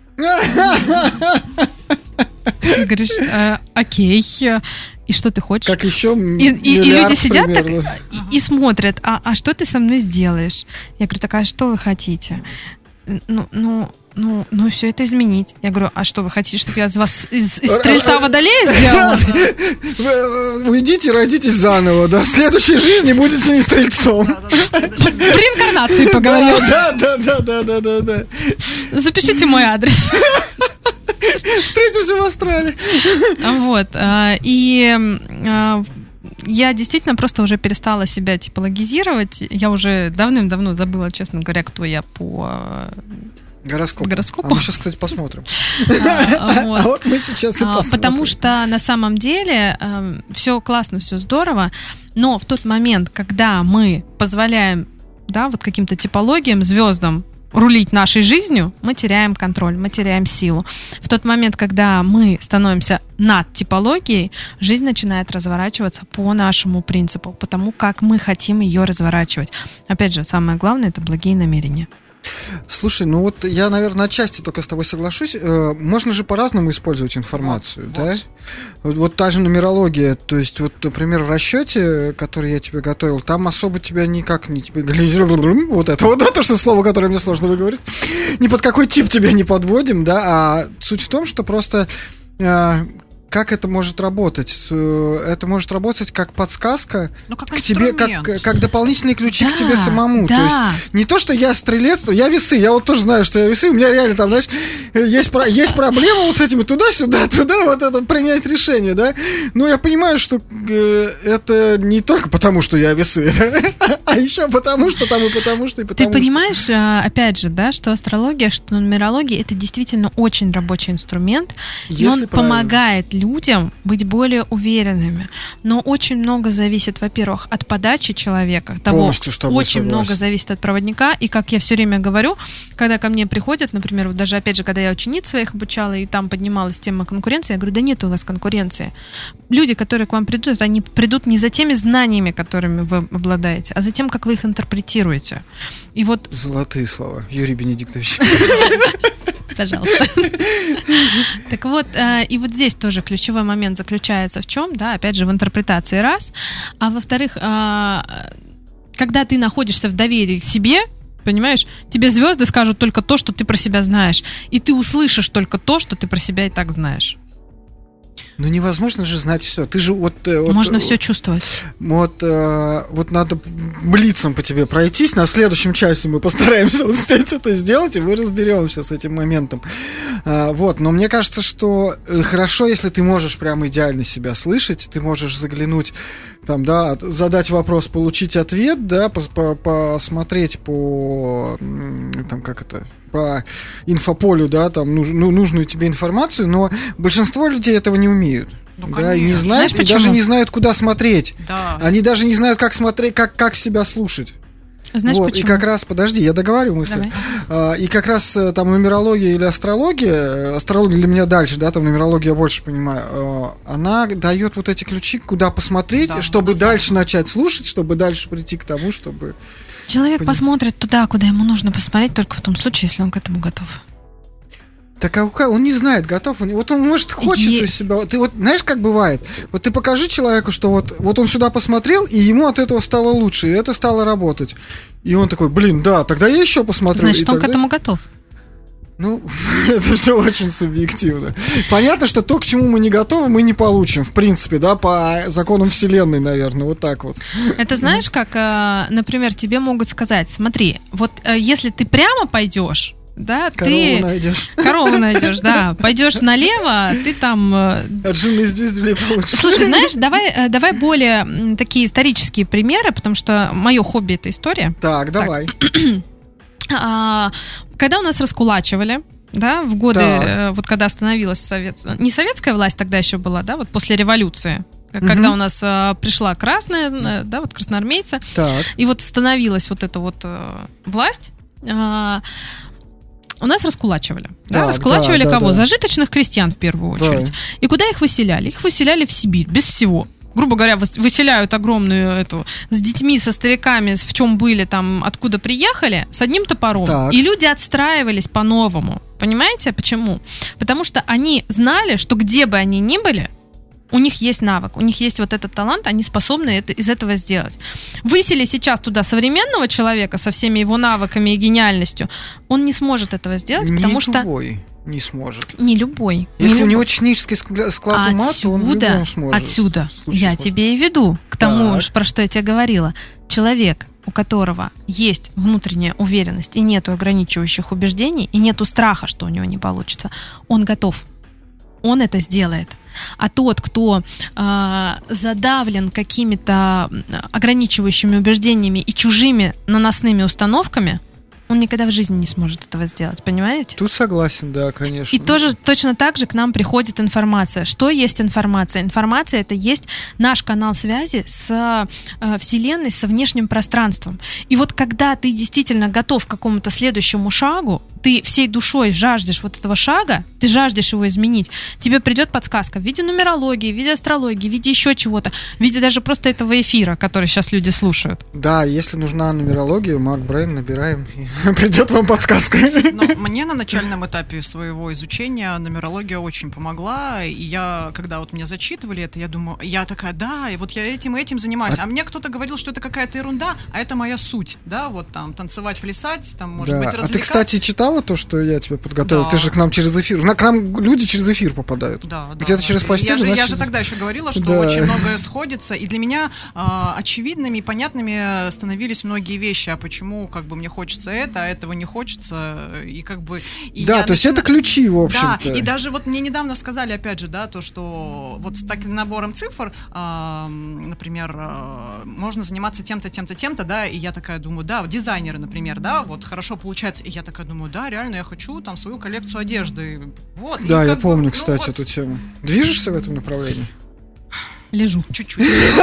Ты говоришь, э, окей, и что ты хочешь? Как еще и, и, и люди сидят так и, и смотрят, а, а что ты со мной сделаешь? Я говорю, так, а что вы хотите? Ну, ну, ну, ну, все это изменить. Я говорю, а что вы хотите, чтобы я из вас из, из стрельца водолея сделала? Вы уйдите, родитесь заново, да? В следующей жизни будете не стрельцом. При инкарнации поговорим. Да, да, да, да, да, да, да. Запишите мой адрес. Встретимся в Австралии. Вот. И я действительно просто уже перестала себя типологизировать. Я уже давным-давно забыла, честно говоря, кто я по гороскопу. гороскопу. А мы сейчас, кстати, посмотрим. А, вот. а вот мы сейчас и посмотрим. Потому что на самом деле все классно, все здорово, но в тот момент, когда мы позволяем, да, вот каким-то типологиям, звездам рулить нашей жизнью, мы теряем контроль, мы теряем силу. В тот момент, когда мы становимся над типологией, жизнь начинает разворачиваться по нашему принципу, по тому, как мы хотим ее разворачивать. Опять же, самое главное — это благие намерения. Слушай, ну вот я, наверное, отчасти только с тобой соглашусь. Э, можно же по-разному использовать информацию, вот, да? Вот. Вот та же нумерология, то есть, вот, например, в расчете, который я тебе готовил, там особо тебя никак не тебе вот это вот, да, то, что слово, которое мне сложно выговорить, ни под какой тип тебя не подводим, да, а суть в том, что просто э, как это может работать? Это может работать как подсказка ну, как к тебе, как, как дополнительные ключи да, к тебе самому. Да. То есть не то, что я стрелец, я весы. Я вот тоже знаю, что я весы. У меня реально там, знаешь, есть, есть проблема вот с этим туда-сюда, туда, вот это принять решение, да. Но я понимаю, что э, это не только потому, что я весы, да? А еще потому, что там и потому, что и потому. Ты понимаешь, что... опять же, да, что астрология, что нумерология — это действительно очень рабочий инструмент, и он правильно помогает людям быть более уверенными. Но очень много зависит, во-первых, от подачи человека. Того, очень согласен. Много зависит от проводника. И как я все время говорю, когда ко мне приходят, например, вот даже опять же, когда я учениц своих обучала, и там поднималась тема конкуренции, я говорю, да нет у вас конкуренции. Люди, которые к вам придут, они придут не за теми знаниями, которыми вы обладаете, а за тем, как вы их интерпретируете. И вот... Золотые слова, Юрий Бенедиктович. Пожалуйста. Так вот, и вот здесь тоже ключевой момент заключается в чем, да, опять же, в интерпретации раз, а во-вторых, когда ты находишься в доверии к себе, понимаешь, тебе звезды скажут только то, что ты про себя знаешь, и ты услышишь только то, что ты про себя и так знаешь. Ну невозможно же знать все. Ты же вот... вот Можно вот, все чувствовать. Вот, э, вот надо блицом по тебе пройтись. На следующем часе мы постараемся успеть это сделать, и мы разберемся с этим моментом. А, вот, но мне кажется, что хорошо, если ты можешь прям идеально себя слышать, ты можешь заглянуть, там, да, задать вопрос, получить ответ, да, посмотреть по, там, как это... по инфополю, да, там нуж, ну, нужную тебе информацию, но большинство людей этого не умеют. Ну, да, и не знают, и даже не знают, куда смотреть. Да. Они даже не знают, как смотреть, как, как себя слушать. Знаешь, вот, почему? И как раз, подожди, я договорю мысль. А, и как раз там нумерология или астрология, астрология для меня дальше, да, там нумерология я больше понимаю, а, она дает вот эти ключи, куда посмотреть, да, чтобы дальше начать слушать, чтобы дальше прийти к тому, чтобы... Человек Поним... посмотрит туда, куда ему нужно посмотреть, только в том случае, если он к этому готов. Так а он не знает, готов он. Вот он, может, хочется Е... себя. Ты вот знаешь, как бывает? Вот ты покажи человеку, что вот, вот он сюда посмотрел, и ему от этого стало лучше, и это стало работать. И он такой, блин, да, тогда я еще посмотрю. Значит, он тогда... к этому готов. Ну, это все очень субъективно. Понятно, что то, к чему мы не готовы, мы не получим, в принципе, да, по законам Вселенной, наверное, вот так вот. Это знаешь, как, например, тебе могут сказать, смотри, вот если ты прямо пойдешь, да, корову ты... найдешь. Корову найдешь, да. Пойдешь налево, ты там... От жены с дюзделей получишь. Слушай, знаешь, давай, давай более такие исторические примеры, потому что мое хобби — это история. Так, давай. А, когда у нас раскулачивали, да, в годы, э, вот когда остановилась совет... не советская власть тогда еще была, да, вот после революции, угу. когда у нас э, пришла красная, да, вот красноармейцы, так. и вот становилась вот эта вот э, власть, э, у нас раскулачивали. Да, да, раскулачивали да, кого? Да, да. Зажиточных крестьян в первую очередь. Да. И куда их выселяли? Их выселяли в Сибирь, без всего. Грубо говоря, выселяют огромную эту с детьми, со стариками, в чем были там, откуда приехали, с одним топором. Так. И люди отстраивались по-новому. Понимаете, почему? Потому что они знали, что где бы они ни были, у них есть навык, у них есть вот этот талант, они способны это, из этого сделать. Высели сейчас туда современного человека со всеми его навыками и гениальностью, он не сможет этого сделать, не потому что... любой не сможет. Не любой. Если не у любой. него технический склад ума, то он в любом сможет. Отсюда я сможет. тебе и веду к тому, так. про что я тебе говорила. Человек, у которого есть внутренняя уверенность и нету ограничивающих убеждений, и нету страха, что у него не получится, он готов. Он это сделает. А тот, кто э, задавлен какими-то ограничивающими убеждениями и чужими наносными установками, он никогда в жизни не сможет этого сделать, понимаете? Тут согласен, да, конечно. И тоже точно так же к нам приходит информация. Что есть информация? Информация — это есть наш канал связи с э, Вселенной, со внешним пространством. И вот когда ты действительно готов к какому-то следующему шагу, ты всей душой жаждешь вот этого шага, ты жаждешь его изменить, тебе придет подсказка в виде нумерологии, в виде астрологии, в виде еще чего-то, в виде даже просто этого эфира, который сейчас люди слушают. Да, если нужна нумерология, Мак Брейн набираем, и придет вам подсказка. Но мне на начальном этапе своего изучения нумерология очень помогла, и я, когда вот мне зачитывали это, я думаю, я такая, да, и вот я этим и этим занимаюсь, а, а мне кто-то говорил, что это какая-то ерунда, а это моя суть, да, вот там танцевать, плясать, там, может да. быть, развлекать. А ты, кстати, читала то, что я тебе подготовил? Да. Ты же к нам через эфир. К нам люди через эфир попадают. Да, да. Где-то через постель. Я же, я через... же тогда еще говорила, что да. очень многое сходится, и для меня а, очевидными и понятными становились многие вещи. А почему, как бы, мне хочется это, а этого не хочется, и как бы. И да, то есть начина... это ключи, в общем-то. Да, и даже вот мне недавно сказали, опять же, да, то, что вот с таким набором цифр, а, например, а, можно заниматься тем-то, тем-то, тем-то, да, и я такая думаю, да, дизайнеры, например, да, вот хорошо получается, и я такая думаю, да, реально я хочу там свою коллекцию одежды. Вот, да, я бы, помню, ну, кстати, вот. эту тему. Движешься в этом направлении? Лежу. Чуть-чуть.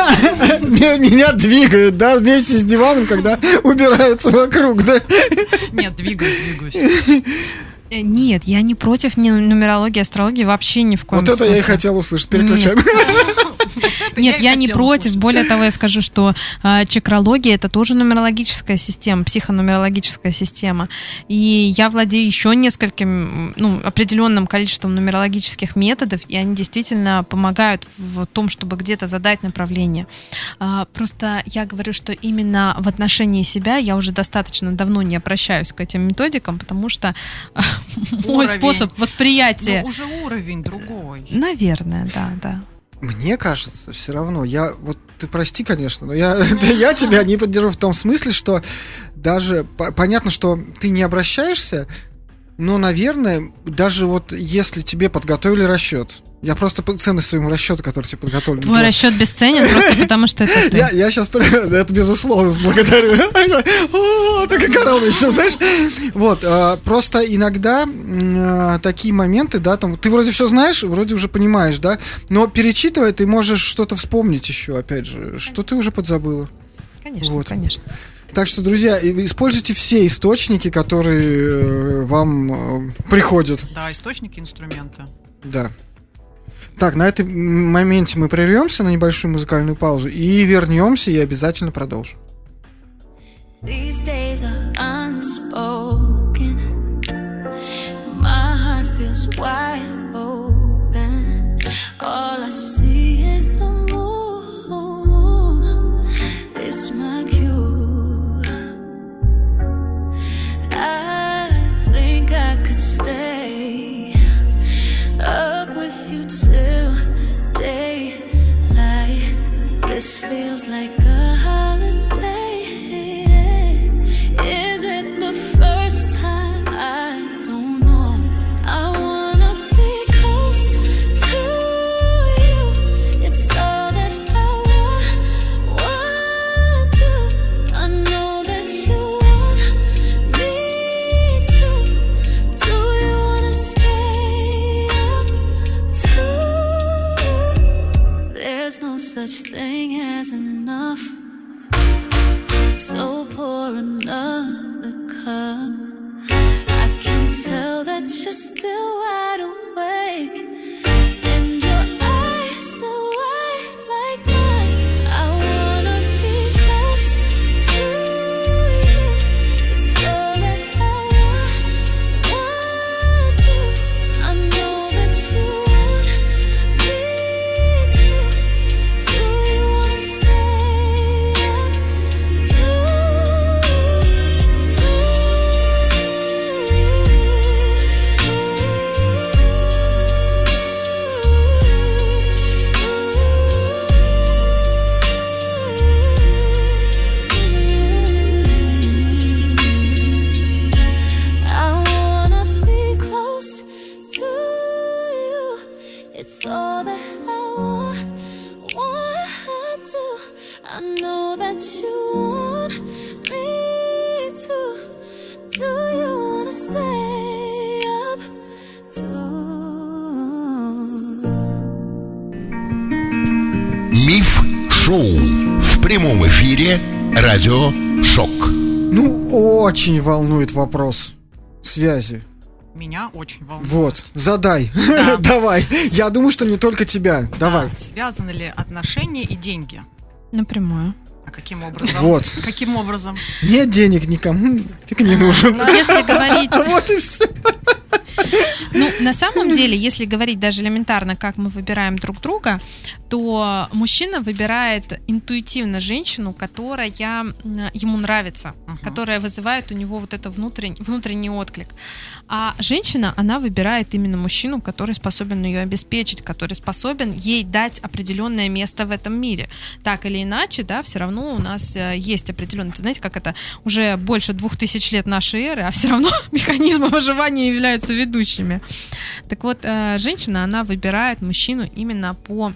Меня двигают, да, вместе с диваном, когда убираются вокруг, да? Нет, двигаюсь, двигаюсь. Нет, я не против нумерологии, астрологии, вообще ни в коем случае. Вот это смысле. я и хотел услышать, переключаем. Нет, я, я не против. Услышать. Более того, я скажу, что э, чакралогия — это тоже нумерологическая система, психонумерологическая система. И я владею еще нескольким, ну, определенным количеством нумерологических методов, и они действительно помогают в том, чтобы где-то задать направление. Э, просто я говорю, что именно в отношении себя я уже достаточно давно не обращаюсь к этим методикам, потому что э, мой способ восприятия... Но уже уровень другой. Наверное, да, да. Мне кажется, все равно, я, вот ты прости, конечно, но я, я тебя не поддержу в том смысле, что даже по- понятно, что ты не обращаешься, но, наверное, даже вот если тебе подготовили расчет, я просто ценность своему расчету, который тебе подготовлен. Твой расчет бесценен, просто потому что это ты. Я, я сейчас, это безусловно, благодарю. О, так и корона еще, знаешь. Вот, просто иногда такие моменты, да, там, ты вроде все знаешь, вроде уже понимаешь, да, но перечитывая, ты можешь что-то вспомнить еще, опять же, что ты уже подзабыла. Конечно, вот. конечно. Так что, друзья, используйте все источники, которые вам приходят. Да, источники, инструменты. Да. Так, на этом моменте мы прервемся на небольшую музыкальную паузу и вернемся и обязательно продолжим. These days are unspoken. My heart feels wide open. All I see is the moon. It's my cue. I think I could stay up with you till daylight. This feels like a holiday. Is it the first time? I don't know. I wanna be close to you. It's all that I want, want to. I know that you want me to. Do you wanna stay up too? There's no such thing as enough. So pour another cup. I can tell that you're still wide awake, and your eyes are wide like mine. I wanna be close to you. It's all that I want, want to. I know that you want me to. Do you wanna stay up too? It's all that I want, want to. I know that you want me to. Do Миф Шоу в прямом эфире радио Шок. Ну, очень волнует вопрос связи. Меня очень волнует. Вот, задай. Да. Давай. Я думаю, что не только тебя. Давай. Да. Связаны ли отношения и деньги? Напрямую. А каким образом? Вот. Каким образом? Нет денег никому, фиг не нужен. Но если говорить... Вот и все. Ну, на самом деле, если говорить даже элементарно, как мы выбираем друг друга, то мужчина выбирает интуитивно женщину, которая ему нравится, uh-huh. которая вызывает у него вот это внутренний, внутренний отклик. А женщина, она выбирает именно мужчину, который способен ее обеспечить, который способен ей дать определенное место в этом мире. Так или иначе, да, все равно у нас есть определенное, знаете, как это, уже больше двух тысяч лет нашей эры, а все равно механизмы выживания являются ведущими. Так вот, женщина, она выбирает мужчину именно по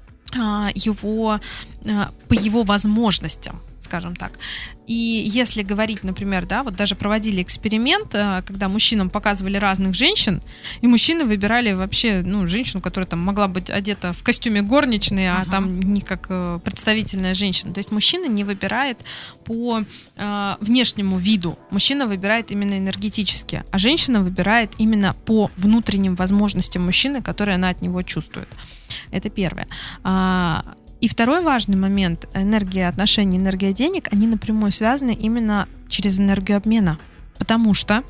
его, по его возможностям, скажем так. И если говорить, например, да, вот даже проводили эксперимент, когда мужчинам показывали разных женщин, и мужчины выбирали вообще, ну, женщину, которая там могла быть одета в костюме горничной, а uh-huh. там не как представительная женщина. То есть мужчина не выбирает по э, внешнему виду, мужчина выбирает именно энергетически, а женщина выбирает именно по внутренним возможностям мужчины, которые она от него чувствует. Это первое. И второй важный момент – энергия отношений, энергия денег, они напрямую связаны именно через энергию обмена. Потому что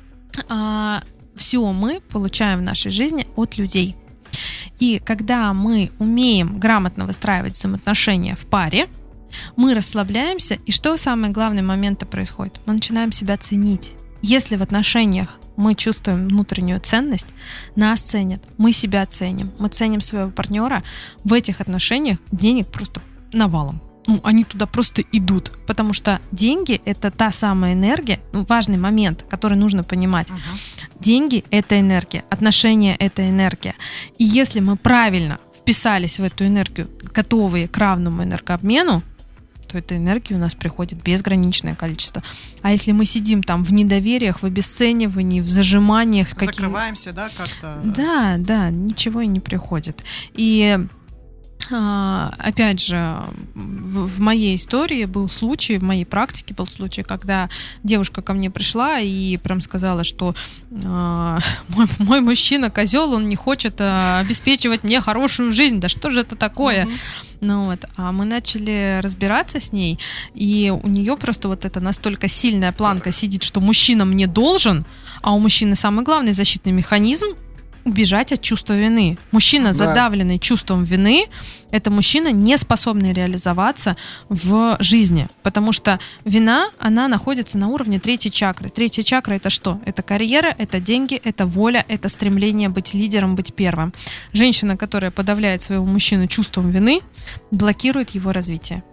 а, все мы получаем в нашей жизни от людей. И когда мы умеем грамотно выстраивать взаимоотношения в паре, мы расслабляемся, и что самое главное момент происходит? Мы начинаем себя ценить. Если в отношениях мы чувствуем внутреннюю ценность, нас ценят, мы себя ценим, мы ценим своего партнера, в этих отношениях денег просто навалом. Ну, они туда просто идут, потому что деньги – это та самая энергия, ну, важный момент, который нужно понимать. Uh-huh. Деньги – это энергия, отношения – это энергия. И если мы правильно вписались в эту энергию, готовые к равному энергообмену, то этой энергии у нас приходит безграничное количество. А если мы сидим там в недовериях, в обесценивании, в зажиманиях... Закрываемся, каким... да, как-то? Да, да, ничего и не приходит. И опять же, в моей истории был случай, в моей практике был случай, когда девушка ко мне пришла и прям сказала, что э, мой, мой мужчина козел, он не хочет э, обеспечивать мне хорошую жизнь. Да что же это такое? Mm-hmm. Ну вот, а мы начали разбираться с ней, и у нее просто вот эта настолько сильная планка сидит, что мужчина мне должен, а у мужчины самый главный защитный механизм — убежать от чувства вины. Мужчина, да. задавленный чувством вины, это мужчина, не способный реализоваться в жизни, потому что вина, она находится на уровне третьей чакры. Третья чакра — это что? Это карьера, это деньги, это воля, это стремление быть лидером, быть первым. Женщина, которая подавляет своего мужчину чувством вины, блокирует его развитие.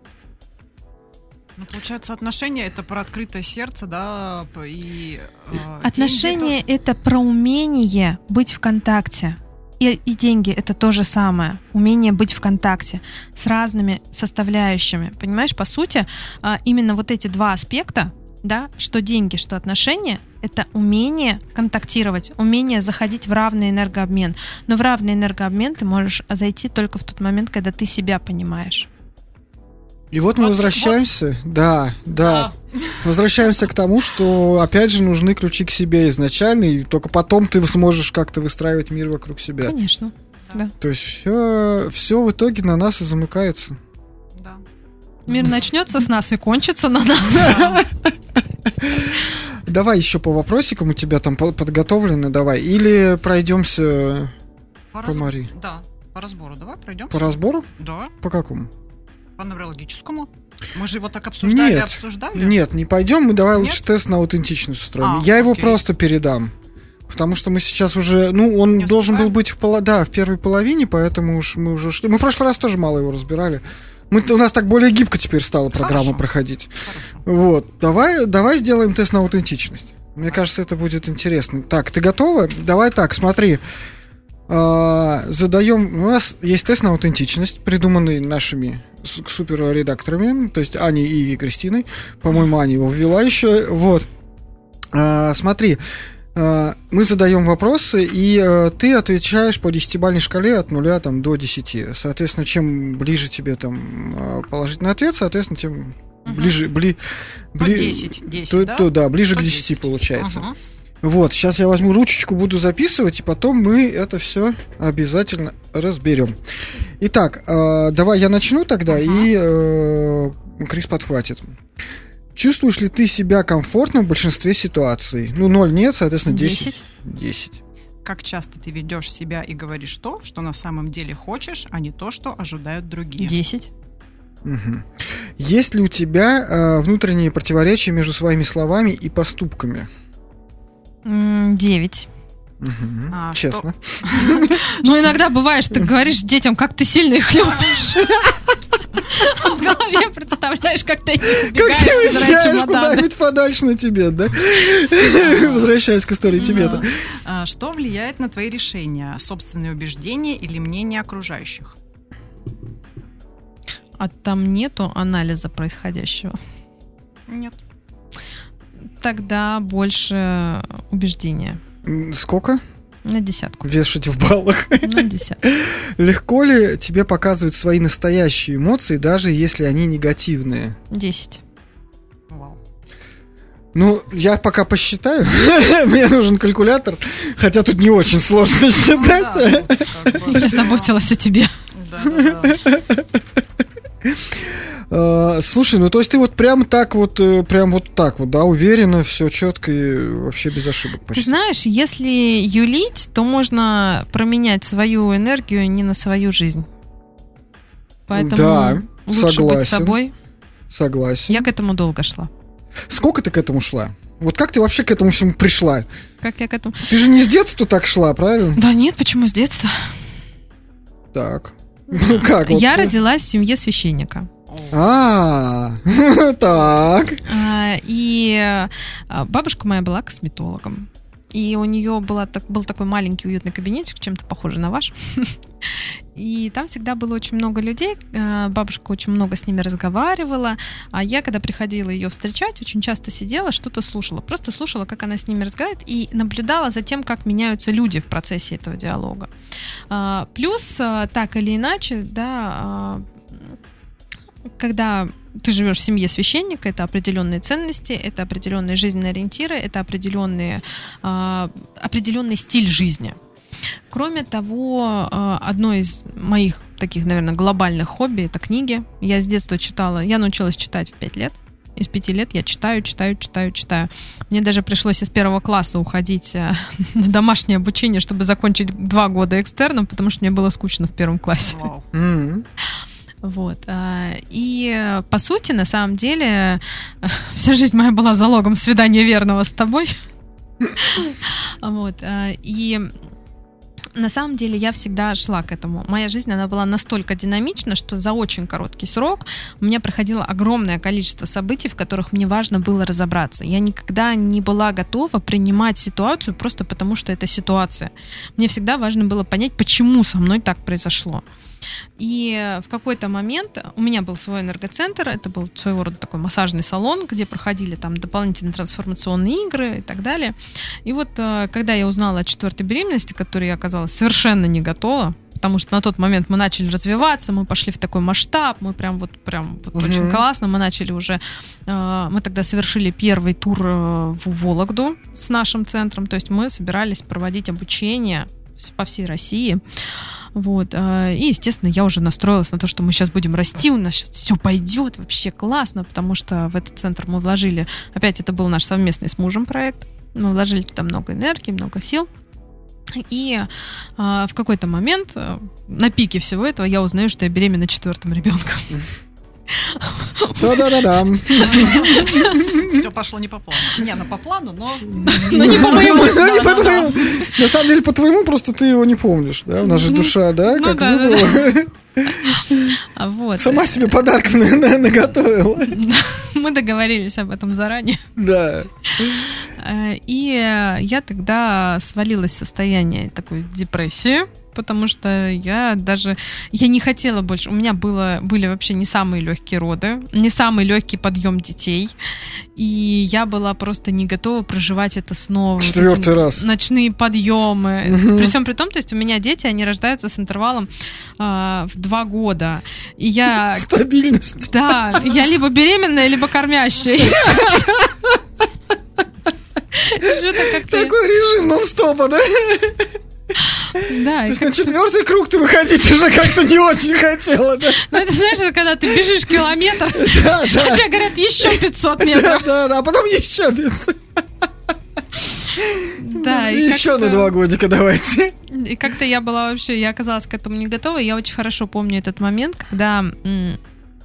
Ну, получается, отношения — это про открытое сердце, да, и э, отношения деньги — это про умение быть в контакте. И, и деньги — это то же самое. Умение быть в контакте с разными составляющими. Понимаешь, по сути, э, именно вот эти два аспекта, да, что деньги, что отношения, это умение контактировать, умение заходить в равный энергообмен. Но в равный энергообмен ты можешь зайти только в тот момент, когда ты себя понимаешь. И вот мы возвращаемся, вот. да, да, да, возвращаемся к тому, что, опять же, нужны ключи к себе изначально, и только потом ты сможешь как-то выстраивать мир вокруг себя. Конечно, да. То есть все, все в итоге на нас и замыкается. Да. Мир начнется с нас и кончится на нас. Давай еще по вопросикам у тебя там подготовлены, давай. Или пройдемся по, по Марии. Да, по разбору. Давай пройдем. По разбору? Да. По какому? По нумерологическому. Мы же его так обсуждали, нет, обсуждали. Нет, не пойдем, мы давай нет? лучше тест на аутентичность устроим. А, Я окей. его просто передам. Потому что мы сейчас уже, ну, он не должен успеваем? был быть в, поло... да, в первой половине, поэтому уж мы уже шли. Мы в прошлый раз тоже мало его разбирали. Мы, у нас так более гибко теперь стала программа Хорошо. проходить. Хорошо. Вот, давай, давай сделаем тест на аутентичность. Мне кажется, это будет интересно. Так, ты готова? Давай так, смотри. А, задаем. У нас есть тест на аутентичность, придуманный нашими суперредакторами, то есть Аней и Кристиной. По-моему, Аня его ввела еще. Вот. А, смотри. А, Мы задаем вопросы, и э, ты отвечаешь по десятибалльной шкале от нуля там, до десяти. Соответственно, чем ближе тебе там э, положительный ответ, соответственно, тем Мгм. ближе... Бли, То бли- десять, десять, то- да? то да, ближе То к десяти десять. получается. Мгм. Вот, сейчас я возьму ручечку, буду записывать, и потом мы это все обязательно разберем. Итак, э, давай я начну тогда, Ага. и э, Крис подхватит. Чувствуешь ли ты себя комфортно в большинстве ситуаций? Ну, ноль нет, соответственно, десять. десять. Как часто ты ведешь себя и говоришь то, что на самом деле хочешь, а не то, что ожидают другие? десять. Мгм. Есть ли у тебя э, внутренние противоречия между своими словами и поступками? М, девять. Мгм. А, Честно. Ну, иногда бывает, что ты говоришь детям, как ты сильно их любишь. А в голове представляешь, как ты Как ты убегаешь, собираешь уезжаешь чемоданы. куда-нибудь подальше на Тибет, да? Возвращаясь к истории Тибета. А, Что влияет на твои решения? Собственные убеждения или мнение окружающих? А там нету анализа происходящего. Нет. Тогда больше убеждения. М, Сколько? На десятку. Вешать в баллах. На десятку. Легко ли тебе показывать свои настоящие эмоции, даже если они негативные? Десять. Вау. Ну, я пока посчитаю. Мне нужен калькулятор. Хотя тут не очень сложно Ну считать. да, тут как бы Я всё. заботилась о тебе. Да-да-да. А, Слушай, ну то есть ты вот прям так вот, э, прям вот так вот, да, уверенно, все четко и вообще без ошибок Ты почти. знаешь, если юлить, то можно променять свою энергию не на свою жизнь. Поэтому Да, лучше быть согласен. собой. Согласен. Я к этому долго шла. Сколько ты к этому шла? Вот как ты вообще к этому всему пришла? Как я к этому? Ты же не с детства так шла, правильно? Да нет, почему с детства? Так. Ну как вот? Я родилась в семье священника. А, так. А, И а, бабушка моя была косметологом. И у нее была, так, был такой маленький уютный кабинетик, чем-то похожий на ваш. И там всегда было очень много людей. а, Бабушка очень много с ними разговаривала. А я, когда приходила ее встречать, очень часто сидела, что-то слушала. Просто слушала, как она с ними разговаривает, и наблюдала за тем, как меняются люди в процессе этого диалога. А, Плюс, а, так или иначе, да, а, когда ты живешь в семье священника, это определенные ценности, это определенные жизненные ориентиры, это определенные, а, определенный стиль жизни. Кроме того, а, одно из моих таких, наверное, глобальных хобби — это книги. Я с детства читала, я научилась читать в пять лет. Из пяти лет я читаю, читаю, читаю, читаю. Мне даже пришлось из первого класса уходить а, на домашнее обучение, чтобы закончить два года экстерном, потому что мне было скучно в первом классе. Вау. М. Вот. а, И, э, по сути, на самом деле, э, вся жизнь моя была залогом свидания верного с тобой. Вот. а, И на самом деле я всегда шла к этому. Моя жизнь, она была настолько динамична, что за очень короткий срок у меня проходило огромное количество событий, в которых мне важно было разобраться. Я никогда не была готова принимать ситуацию просто потому, что это ситуация. Мне всегда важно было понять, почему со мной так произошло. И в какой-то момент у меня был свой энергоцентр, это был своего рода такой массажный салон, где проходили там дополнительные трансформационные игры и так далее. И вот когда я узнала о четвертой беременности, к которой я оказалась совершенно не готова, потому что на тот момент мы начали развиваться, мы пошли в такой масштаб, мы прям вот прям вот Мгм. очень классно, мы начали уже, э, мы тогда совершили первый тур э, в Вологду с нашим центром, то есть мы собирались проводить обучение по всей России. Вот. э, И, естественно, я уже настроилась на то, что мы сейчас будем расти, у нас сейчас все пойдет вообще классно, потому что в этот центр мы вложили, опять это был наш совместный с мужем проект, мы вложили туда много энергии, много сил. И э, в какой-то момент, э, на пике всего этого, я узнаю, что я беременна четвертым ребенком. Да-да-да-да. Все пошло не по плану. Не, ну по плану, но... Но не по моему. Ну, не по твоему. На самом деле, по твоему, просто ты его не помнишь, да? У нас же душа, да, Ну как да, да, выбрала. А Вот. Сама себе подарок на- на- наготовила. Мы договорились об этом заранее. Да. Э, И э, я тогда свалилась в состояние такой депрессии. потому что я даже, я не хотела больше, у меня было, были вообще не самые легкие роды, не самый легкий подъем детей, и я была просто не готова проживать это снова. Четвертый вот раз. Ночные подъемы. Угу. При всем при том, то есть у меня дети, они рождаются с интервалом э, в два года, и я... Стабильность. Да, я либо беременная, либо кормящая. Такой режим нон-стопа, да? Да. То есть на четвертый круг ты выходить уже как-то не очень хотела, да? Ну, это знаешь, это когда ты бежишь километр, да, да. а тебе говорят еще пятьсот метров. Да, да, а потом еще пятьсот. Да, и еще на два годика давайте. И как-то я была вообще, я оказалась к этому не готова. Я очень хорошо помню этот момент, когда м-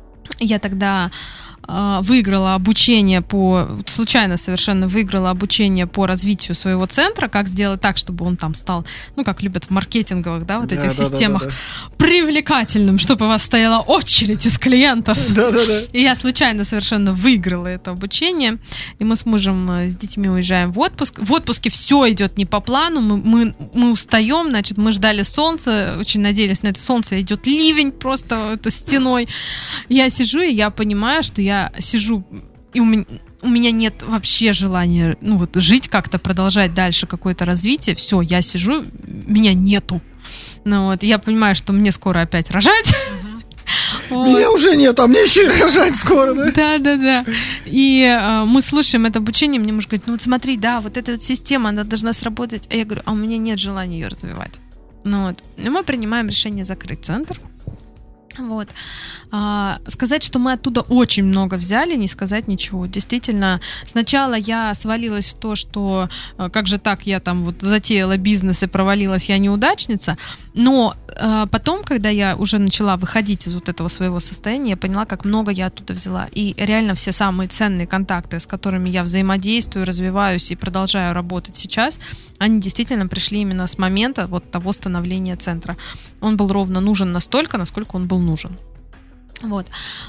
я тогда э, выиграла обучение по, случайно совершенно выиграла обучение по развитию своего центра, как сделать так, чтобы он там стал, ну, как любят в маркетинговых, да, вот Да, этих да, системах, да, да, да. привлекательным, чтобы у вас стояла очередь из клиентов. Да, да, да. И я случайно совершенно выиграла это обучение. И мы с мужем, с детьми уезжаем в отпуск. В отпуске все идет не по плану. Мы, мы, мы устаем, значит, мы ждали солнца, очень надеялись на это солнце. Идет ливень просто это стеной. Я сижу, и я понимаю, что я сижу, и у меня, у меня нет вообще желания, ну вот, жить как-то, продолжать дальше какое-то развитие. Все, я сижу, меня нету. Ну вот, я понимаю, что мне скоро опять рожать. Вот. Меня уже нет, а мне еще и рожать скоро, да? Да, да, да. И э, мы слушаем это обучение, мне муж говорит, ну вот смотри, да, вот эта вот система, она должна сработать. А я говорю, а у меня нет желания ее развивать. Ну вот. И мы принимаем решение закрыть центр. Вот. А, сказать, что мы оттуда очень много взяли, не сказать ничего. Действительно, сначала я свалилась в то, что как же так, я там вот затеяла бизнес и провалилась, я неудачница. Но а, потом, когда я уже начала выходить из вот этого своего состояния, я поняла, как много я оттуда взяла. И реально все самые ценные контакты, с которыми я взаимодействую, развиваюсь и продолжаю работать сейчас, они действительно пришли именно с момента вот того становления центра. Он был ровно нужен настолько, насколько он был нужен. Вот.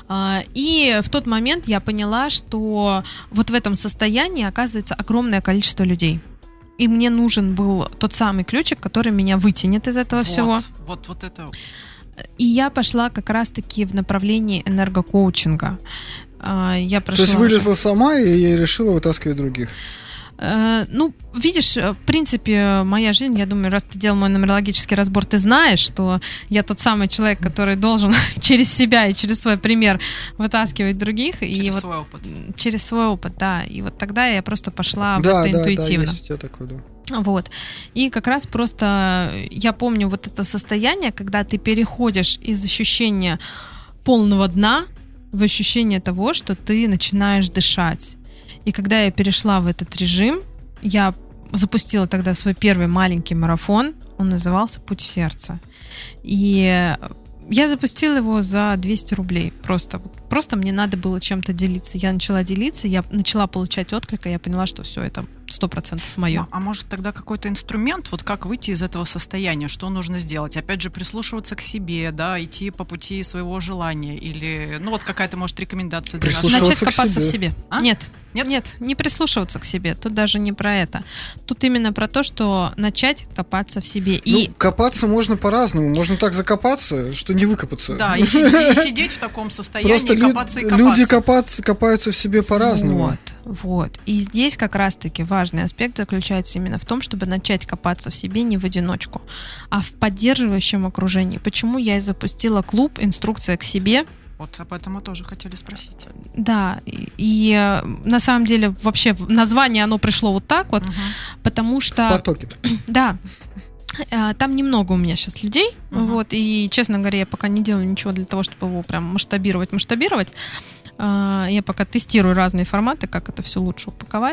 И в тот момент я поняла, что вот в этом состоянии оказывается огромное количество людей. И мне нужен был тот самый ключик, который меня вытянет из этого вот, всего. Вот, вот это. И я пошла как раз-таки в направлении энергокоучинга. Я прошла... То есть вылезла сама и решила вытаскивать других? Ну, видишь, в принципе, моя жизнь, я думаю, раз ты делал мой нумерологический разбор, ты знаешь, что я тот самый человек, который должен через себя и через свой пример вытаскивать других. Через и свой вот, опыт. Через свой опыт, да. И вот тогда я просто пошла да, в это да, интуитивно. Да, есть у тебя такое, да. Вот. И как раз просто я помню вот это состояние, когда ты переходишь из ощущения полного дна в ощущение того, что ты начинаешь дышать. И когда я перешла в этот режим, я запустила тогда свой первый маленький марафон, он назывался «Путь сердца». И я запустила его за двести рублей. Просто, просто мне надо было чем-то делиться. Я начала делиться, я начала получать отклик, и я поняла, что все это сто процентов мое. А, а может тогда какой-то инструмент, вот как выйти из этого состояния, что нужно сделать? Опять же, прислушиваться к себе, да, идти по пути своего желания, или, ну вот какая-то, может, рекомендация для наших... Начать копаться в себе. А? Нет. Нет? Нет, не прислушиваться к себе. Тут даже не про это. Тут именно про то, что начать копаться в себе. Ну, и... копаться можно по-разному. Можно так закопаться, что не выкопаться. Да, и сидеть, и сидеть в таком состоянии, Просто и копаться, и копаться. Люди копаться, копаются в себе по-разному. Вот, вот. И здесь как раз-таки важный аспект заключается именно в том, чтобы начать копаться в себе не в одиночку, а в поддерживающем окружении. Почему я и запустила клуб «Инструкция к себе». Вот об этом мы тоже хотели спросить. Да, и, и на самом деле вообще название оно пришло вот так вот, угу. потому что... В потоке. Да. Там немного у меня сейчас людей, uh-huh. вот, и, честно говоря, я пока не делаю ничего для того, чтобы его прям масштабировать, масштабировать. Я пока тестирую разные форматы, как это все лучше упаковать.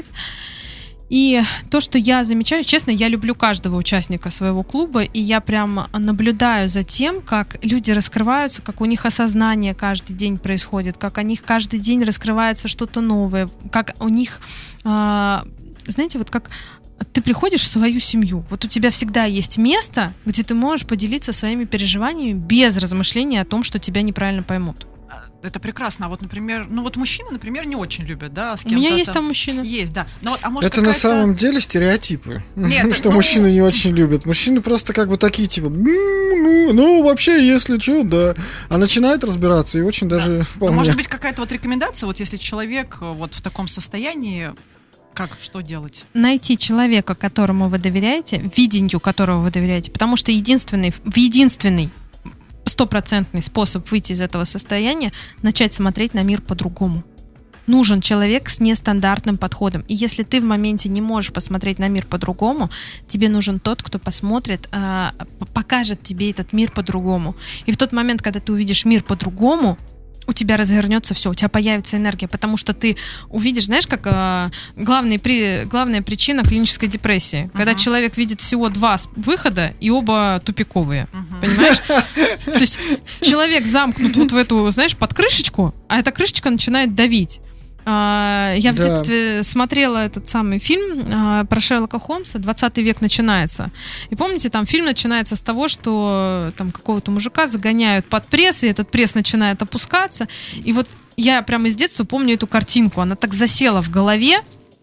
И то, что я замечаю, честно, я люблю каждого участника своего клуба, и я прям наблюдаю за тем, как люди раскрываются, как у них осознание каждый день происходит, как у них каждый день раскрывается что-то новое, как у них, знаете, вот как ты приходишь в свою семью, вот у тебя всегда есть место, где ты можешь поделиться своими переживаниями без размышления о том, что тебя неправильно поймут. Это прекрасно. А вот, например, ну вот мужчины, например, не очень любят, да, с У кем-то. меня есть там мужчина. Есть, да. Но вот, а может, Это на какая-то- самом деле стереотипы. Нет, что ну- мужчины не очень любят. Мужчины просто как бы такие, типа, «М, ну, ну, вообще, если что, да. А начинают разбираться, и очень даже Ну, вполне. может быть, какая-то вот рекомендация, вот если человек э, вот в таком состоянии, как, что делать? Найти человека, которому вы доверяете, видению которого вы доверяете, потому что единственный, в единственный стопроцентный способ выйти из этого состояния — начать смотреть на мир по-другому. Нужен человек с нестандартным подходом. И если ты в моменте не можешь посмотреть на мир по-другому, тебе нужен тот, кто посмотрит, а, покажет тебе этот мир по-другому. И в тот момент, когда ты увидишь мир по-другому, у тебя развернется все, у тебя появится энергия, потому что ты увидишь, знаешь, как э, главный при, главная причина клинической депрессии, uh-huh. когда человек видит всего два выхода, и оба тупиковые, uh-huh. понимаешь? То есть человек замкнут вот в эту, знаешь, под крышечку, а эта крышечка начинает давить. Я в Да. детстве смотрела этот самый фильм а, про Шерлока Холмса «двадцатый век начинается». И помните, там фильм начинается с того, что там какого-то мужика загоняют под пресс, и этот пресс начинает опускаться. И вот я прямо из детства помню эту картинку. Она так засела в голове.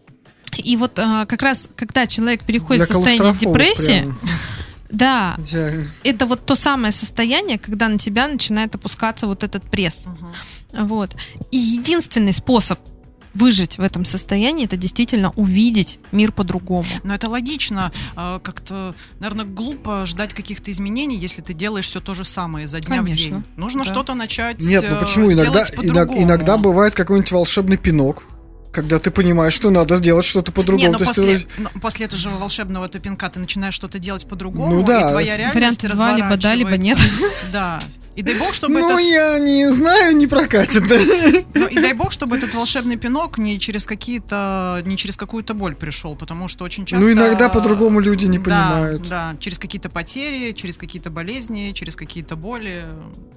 И вот а, как раз, когда человек переходит Для в состояние клаустрофобов депрессии, прям. да, Идеально. это вот то самое состояние, когда на тебя начинает опускаться вот этот пресс. Мгм. Вот. И единственный способ выжить в этом состоянии — это действительно увидеть мир по-другому. Но это логично. А, Как-то, наверное, глупо ждать каких-то изменений, если ты делаешь все то же самое изо дня в Конечно. день. Нужно Да. что-то начать Нет, ну э, почему? Иногда, делать иногда, по-другому. иногда бывает какой-нибудь волшебный пинок, когда ты понимаешь, что надо сделать что-то Не, по-другому. но То есть после, ты- но после этого же волшебного пинка ты начинаешь что-то делать по-другому, Ну да. и твоя реальность Вариант два, либо да, либо нет. разворачивается. Да. И дай бог, чтобы Ну, этот, я не знаю, не прокатит. Да? ну, и дай бог, чтобы этот волшебный пинок не через какие-то, не через какую-то боль пришел, потому что очень часто. Ну, иногда по-другому люди не Да, понимают. Да, через какие-то потери, через какие-то болезни, через какие-то боли.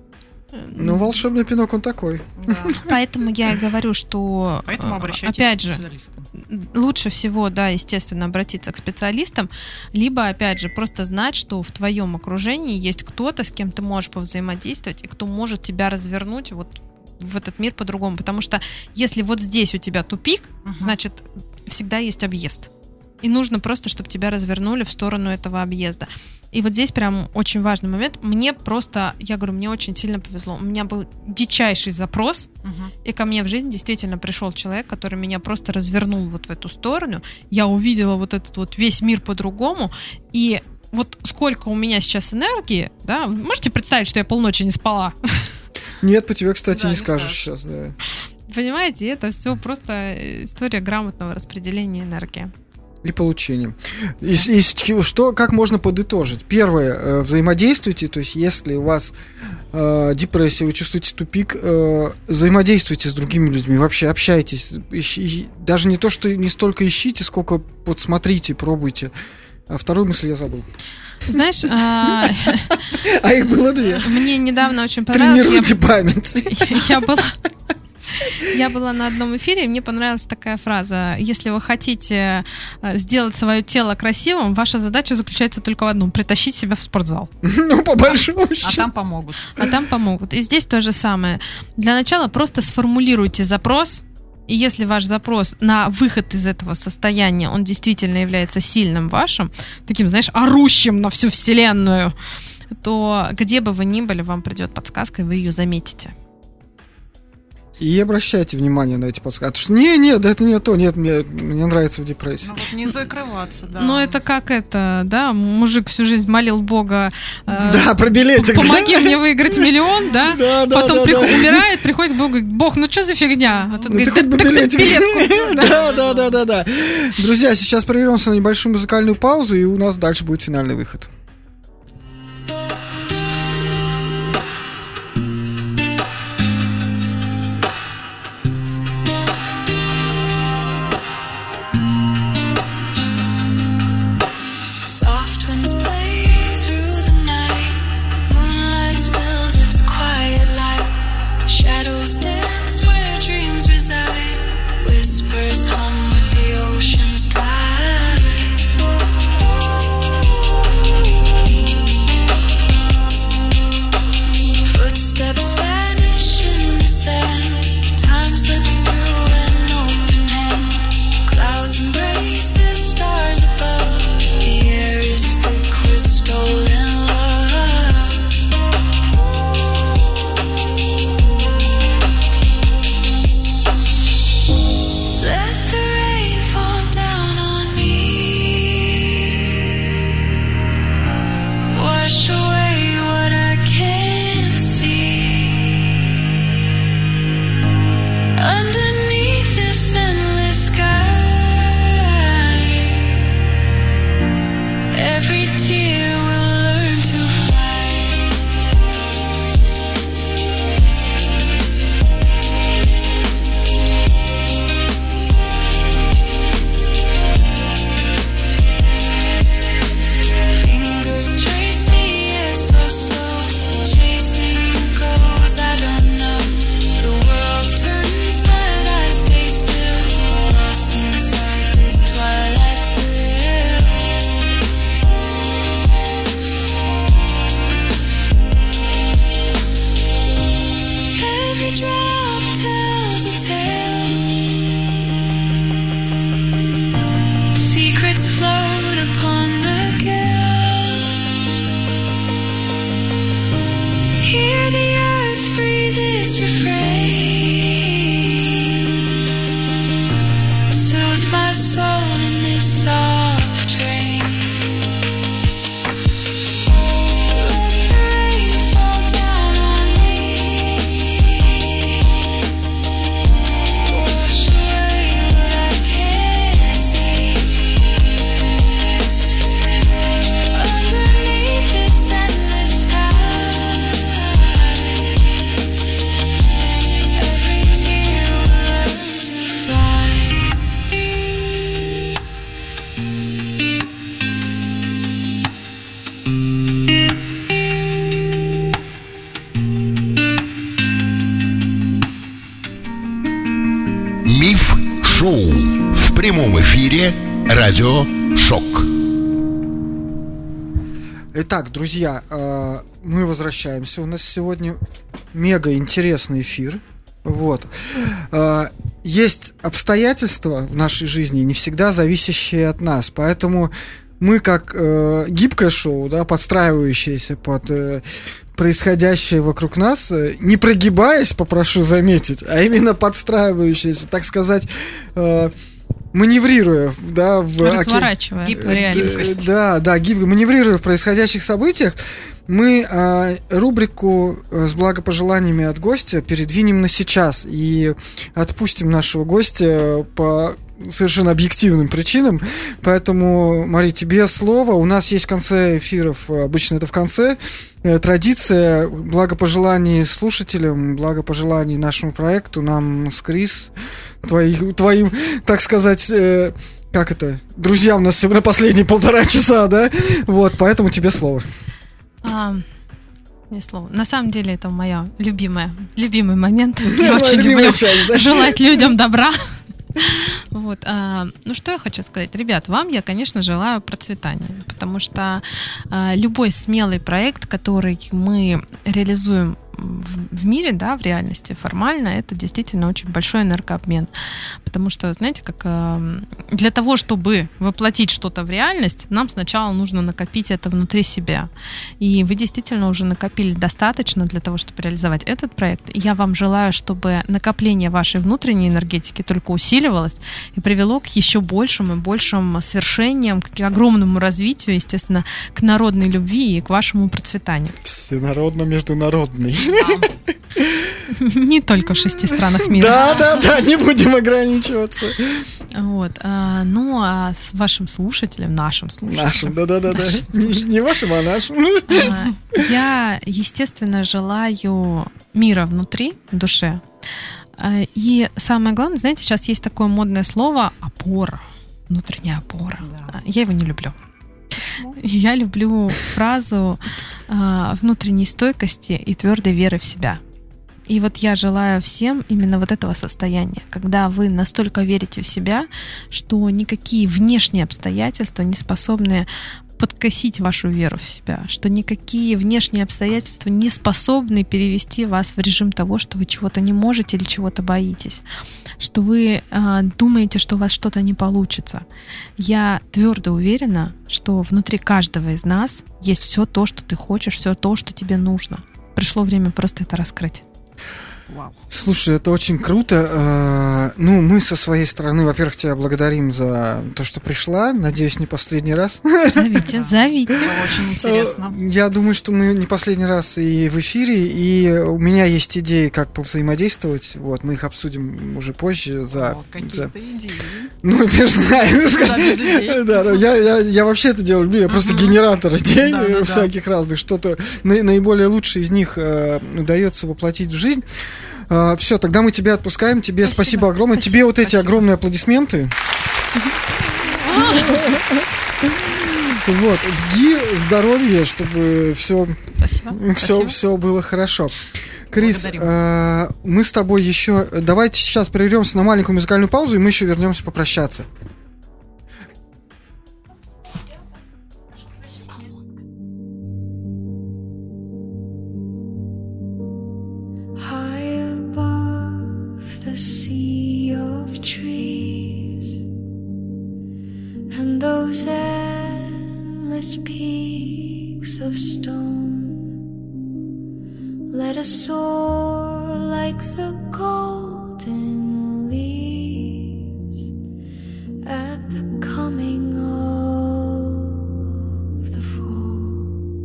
Ну, волшебный пинок, он такой. Да. Поэтому я и говорю, что, Поэтому э, обращайтесь опять к же, специалистам. лучше всего, да, естественно, обратиться к специалистам, либо, опять же, просто знать, что в твоем окружении есть кто-то, с кем ты можешь повзаимодействовать, и кто может тебя развернуть вот в этот мир по-другому. Потому что если вот здесь у тебя тупик, Мгм. значит, всегда есть объезд. И нужно просто, чтобы тебя развернули в сторону этого объезда. И вот здесь прям очень важный момент. Мне просто, я говорю, мне очень сильно повезло. У меня был дичайший запрос, Мгм. и ко мне в жизнь действительно пришел человек, который меня просто развернул вот в эту сторону. Я увидела вот этот вот весь мир по-другому. И вот сколько у меня сейчас энергии, да, вы можете представить, что я полночи не спала? Нет, по тебе, кстати, Да, не не скажешь скажешь. сейчас. Да. Понимаете, это все просто история грамотного распределения энергии. И получением. Из, из чего- что, как можно подытожить? Первое, э, взаимодействуйте, то есть если у вас э, депрессия, вы чувствуете тупик, э, взаимодействуйте с другими людьми, вообще общайтесь. Ищи- даже не то, что не столько ищите, сколько вот смотрите, пробуйте. А вторую мысль я забыл. Знаешь, а, А их было две. мне недавно очень понравилось. Тренируйте память. Я, я была, я была на одном эфире, и мне понравилась такая фраза: если вы хотите э, сделать свое тело красивым, ваша задача заключается только в одном — притащить себя в спортзал. Ну, по большому А счету. там помогут. А там помогут. И здесь то же самое. Для начала просто сформулируйте запрос. И если ваш запрос на выход из этого состояния, он действительно является сильным вашим, таким, знаешь, орущим на всю вселенную, то где бы вы ни были, вам придет подсказка, и вы ее заметите. И обращайте внимание на эти подсказки. Потому что, не, нет, да это не то, нет, мне, мне нравится в депрессии. Ну вот не закрываться, да. Но это как это, да, мужик всю жизнь молил Бога, э, Да, про билетик. помоги мне выиграть миллион, да? Да, да, Потом да, приход- да. умирает, приходит к Богу, говорит: Бог, ну что за фигня? А тот Ну, ты говорит: хоть бы «Да- так ты билетик. билет купил, да». Да, да, да, да, да. Друзья, сейчас прервемся на небольшую музыкальную паузу, и у нас дальше будет финальный выход. Soft winds play through the night. Moonlight spills its quiet light. Shadows dance where dreams reside. Whispers hum with the ocean's tide. its refrain. Soothe my soul in this soft rain. Let the rain fall down on me. Wash away what I can't see. Underneath this endless sky, every tear will learn to fly. Миф Шоу в прямом эфире радио Шок. Итак, друзья, э, мы возвращаемся. У нас сегодня мега интересный эфир. Вот. Э, Есть обстоятельства в нашей жизни, не всегда зависящие от нас. Поэтому мы, как э, гибкое шоу, да, подстраивающееся под э, происходящее вокруг нас, э, не прогибаясь, попрошу заметить, а именно подстраивающееся, так сказать, э, маневрируя, да, в оке- Разворачивая Гибкость, реальность. гибкость. Да, да, гибко, маневрируя в происходящих событиях, мы а, рубрику э, с благопожеланиями от гостя передвинем на сейчас и отпустим нашего гостя по совершенно объективным причинам. Поэтому, Мари, тебе слово. У нас есть в конце эфиров, обычно это в конце, э, традиция благопожеланий слушателям, благопожеланий нашему проекту, нам с Крис, твои- твоим, так сказать, э, как это, друзьям на на последние полтора часа, да? Вот, поэтому тебе слово. А, не слово. На самом деле это моя любимая, любимый момент. Я очень Любимая люблю часть, да? желать людям добра. Вот, а, ну что я хочу сказать, ребят, вам я, конечно, желаю процветания, потому что а, любой смелый проект, который мы реализуем в, в мире, да, в реальности, формально, это действительно очень большой энергообмен, потому что, знаете, как а, для того, чтобы воплотить что-то в реальность, нам сначала нужно накопить это внутри себя, и вы действительно уже накопили достаточно для того, чтобы реализовать этот проект. Я вам желаю, чтобы накопление вашей внутренней энергетики только усиливалось и привело к еще большим и большим свершениям, к огромному развитию, естественно, к народной любви и к вашему процветанию. Всенародно-международный. Не только в шести странах мира. Да, да, да, не будем ограничиваться. Вот. а, Ну, а с вашим слушателем, нашим слушателем, Нашим, да-да-да. нашим Не, слушателем, не вашим, а нашим. а, я, естественно, желаю мира внутри, в душе. А, И самое главное, знаете, сейчас есть такое модное слово «опора», внутренняя опора. Да. Я его не люблю. Я люблю фразу а, внутренней стойкости и твердой веры в себя. И вот я желаю всем именно вот этого состояния, когда вы настолько верите в себя, что никакие внешние обстоятельства не способны подкосить вашу веру в себя, что никакие внешние обстоятельства не способны перевести вас в режим того, что вы чего-то не можете или чего-то боитесь, что вы э, думаете, что у вас что-то не получится. Я твердо уверена, что внутри каждого из нас есть все то, что ты хочешь, все то, что тебе нужно. Пришло время просто это раскрыть. Вау. Слушай, это очень круто. Э, Ну, мы со своей стороны, во-первых, тебя благодарим за то, что пришла. Надеюсь, не последний раз. Зовите, зовите. Это очень интересно. Э, Я думаю, что мы не последний раз и в эфире, и у меня есть идеи, как повзаимодействовать. Вот, мы их обсудим уже позже. За, О, за- какие-то идеи. Ну, ты же знаешь. Куда без идей? Да, да, я, я, я вообще это делаю, люблю. Я просто Мгм. генератор идей Да, э, да, да. всяких разных. Что-то на- наиболее лучшее из них э, удается воплотить в жизнь. Все, тогда мы тебя отпускаем. Тебе спасибо, Спасибо. огромное. Спасибо. Тебе вот эти Спасибо. огромные аплодисменты. Вот, Ги, здоровья, чтобы все, Спасибо. все, Спасибо. все было хорошо. Крис, Благодарим. э, мы с тобой еще... Давайте сейчас прервемся на маленькую музыкальную паузу, и мы еще вернемся попрощаться. High above the sea of trees and those endless peaks of stone, let us soar like the golden leaves at the coming of the fall.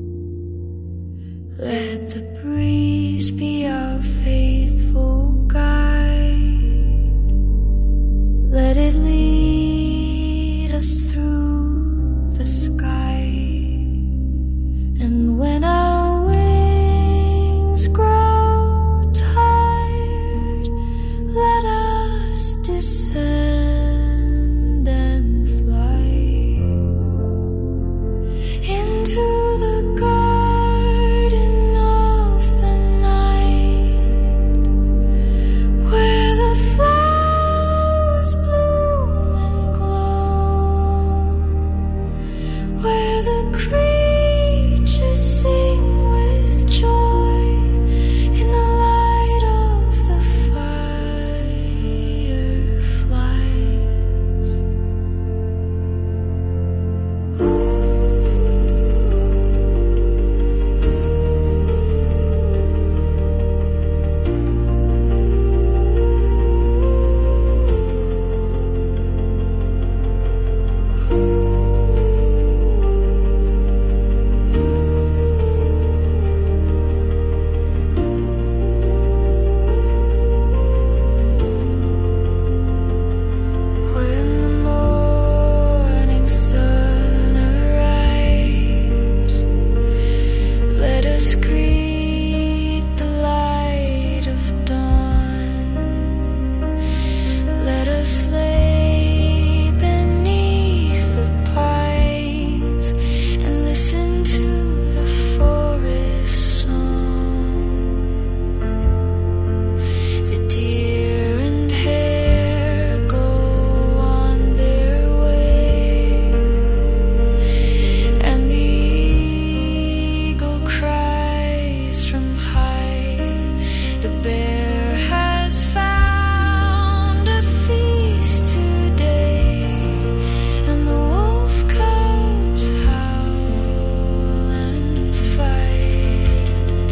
Let the breeze be our faithful guide. Let it lead us through the sky. And when our wings grow tired, let us descend and fly into the garden of the night, where the flowers bloom and glow, where the creatures sing with joy in the light of the fireflies. When the morning sun arrives, let us greet the light of dawn. Let us lay beneath the pines and listen to the forest song. The deer and hare go on their way, and the eagle cries from high. The bear has found a feast today, and the wolf cubs howl and fight.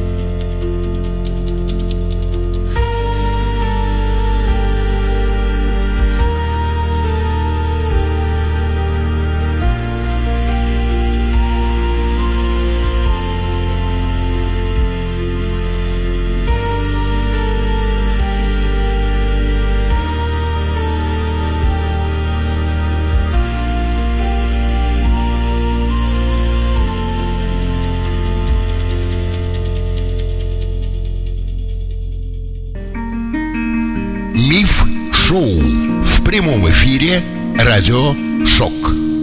Миф Шоу в прямом эфире радио Шок.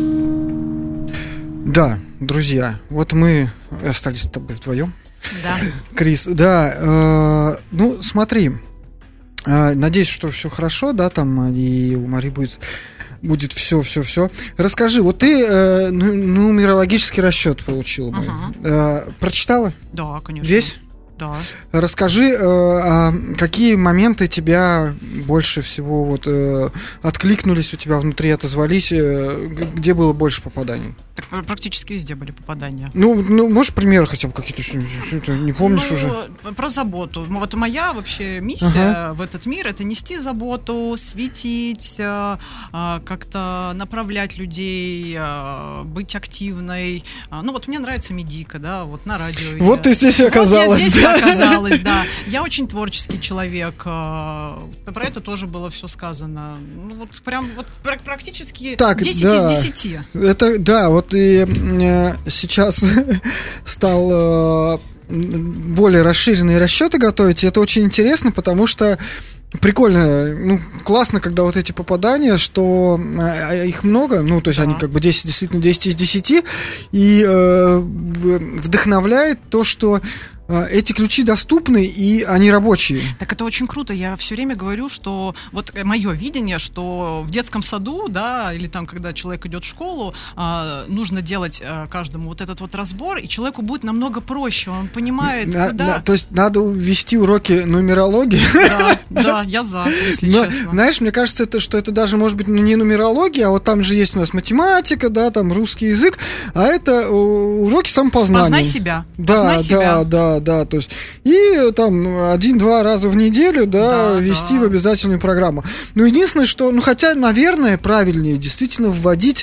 Да, друзья, вот мы остались с тобой вдвоем. Да. Крис, да, э, ну смотри, э, надеюсь, что все хорошо, да, там и у Мари будет будет все, все, все. Расскажи, вот ты э, ну, нумерологический расчет получила, мой. Ага. Э, прочитала? Да, конечно. Весь? Да. Расскажи, э, а какие моменты тебя больше всего вот э, откликнулись у тебя внутри, отозвались, э, г- где было больше попаданий? Так пр- практически везде были попадания. Ну, ну можешь примеры хотя бы какие-то, что, что-то не помнишь Ну, уже? Про заботу. Вот моя вообще миссия в этот мир — это нести заботу, светить, э, э, как-то направлять людей, э, быть активной. А, Ну вот мне нравится медика, да, вот на радио. Вот я- ты здесь Вот оказалась, я здесь да? оказалась, да. Я очень творческий человек. э, Про это тоже было все сказано. Ну вот прям вот пр- практически Так, десять да. из десяти. Это, да, вот и э, сейчас стал э, более расширенные расчеты готовить, и это очень интересно, потому что прикольно, ну, классно, когда вот эти попадания, что э, их много, ну, то есть Да. они как бы десять, действительно десять из десяти, и э, в- вдохновляет то, что э, эти ключи доступны, и они рабочие. Так это очень круто. Я все время говорю, что вот мое видение, что в детском саду, да, или там, когда человек идет в школу, а, нужно делать а, каждому вот этот вот разбор, и человеку будет намного проще. Он понимает, На- куда. на- то есть надо ввести уроки нумерологии. Да, да, я за, если Но, честно. знаешь, мне кажется, это, что это даже может быть не нумерология, а вот там же есть у нас математика, да, там русский язык, а это э, уроки самопознания. Познай себя. Да, Познай да, себя. да, да, да, то есть и там один-два раза в неделю, да, Да, вести да. в обязательную программу. Ну, единственное, что, ну, хотя, наверное, правильнее действительно вводить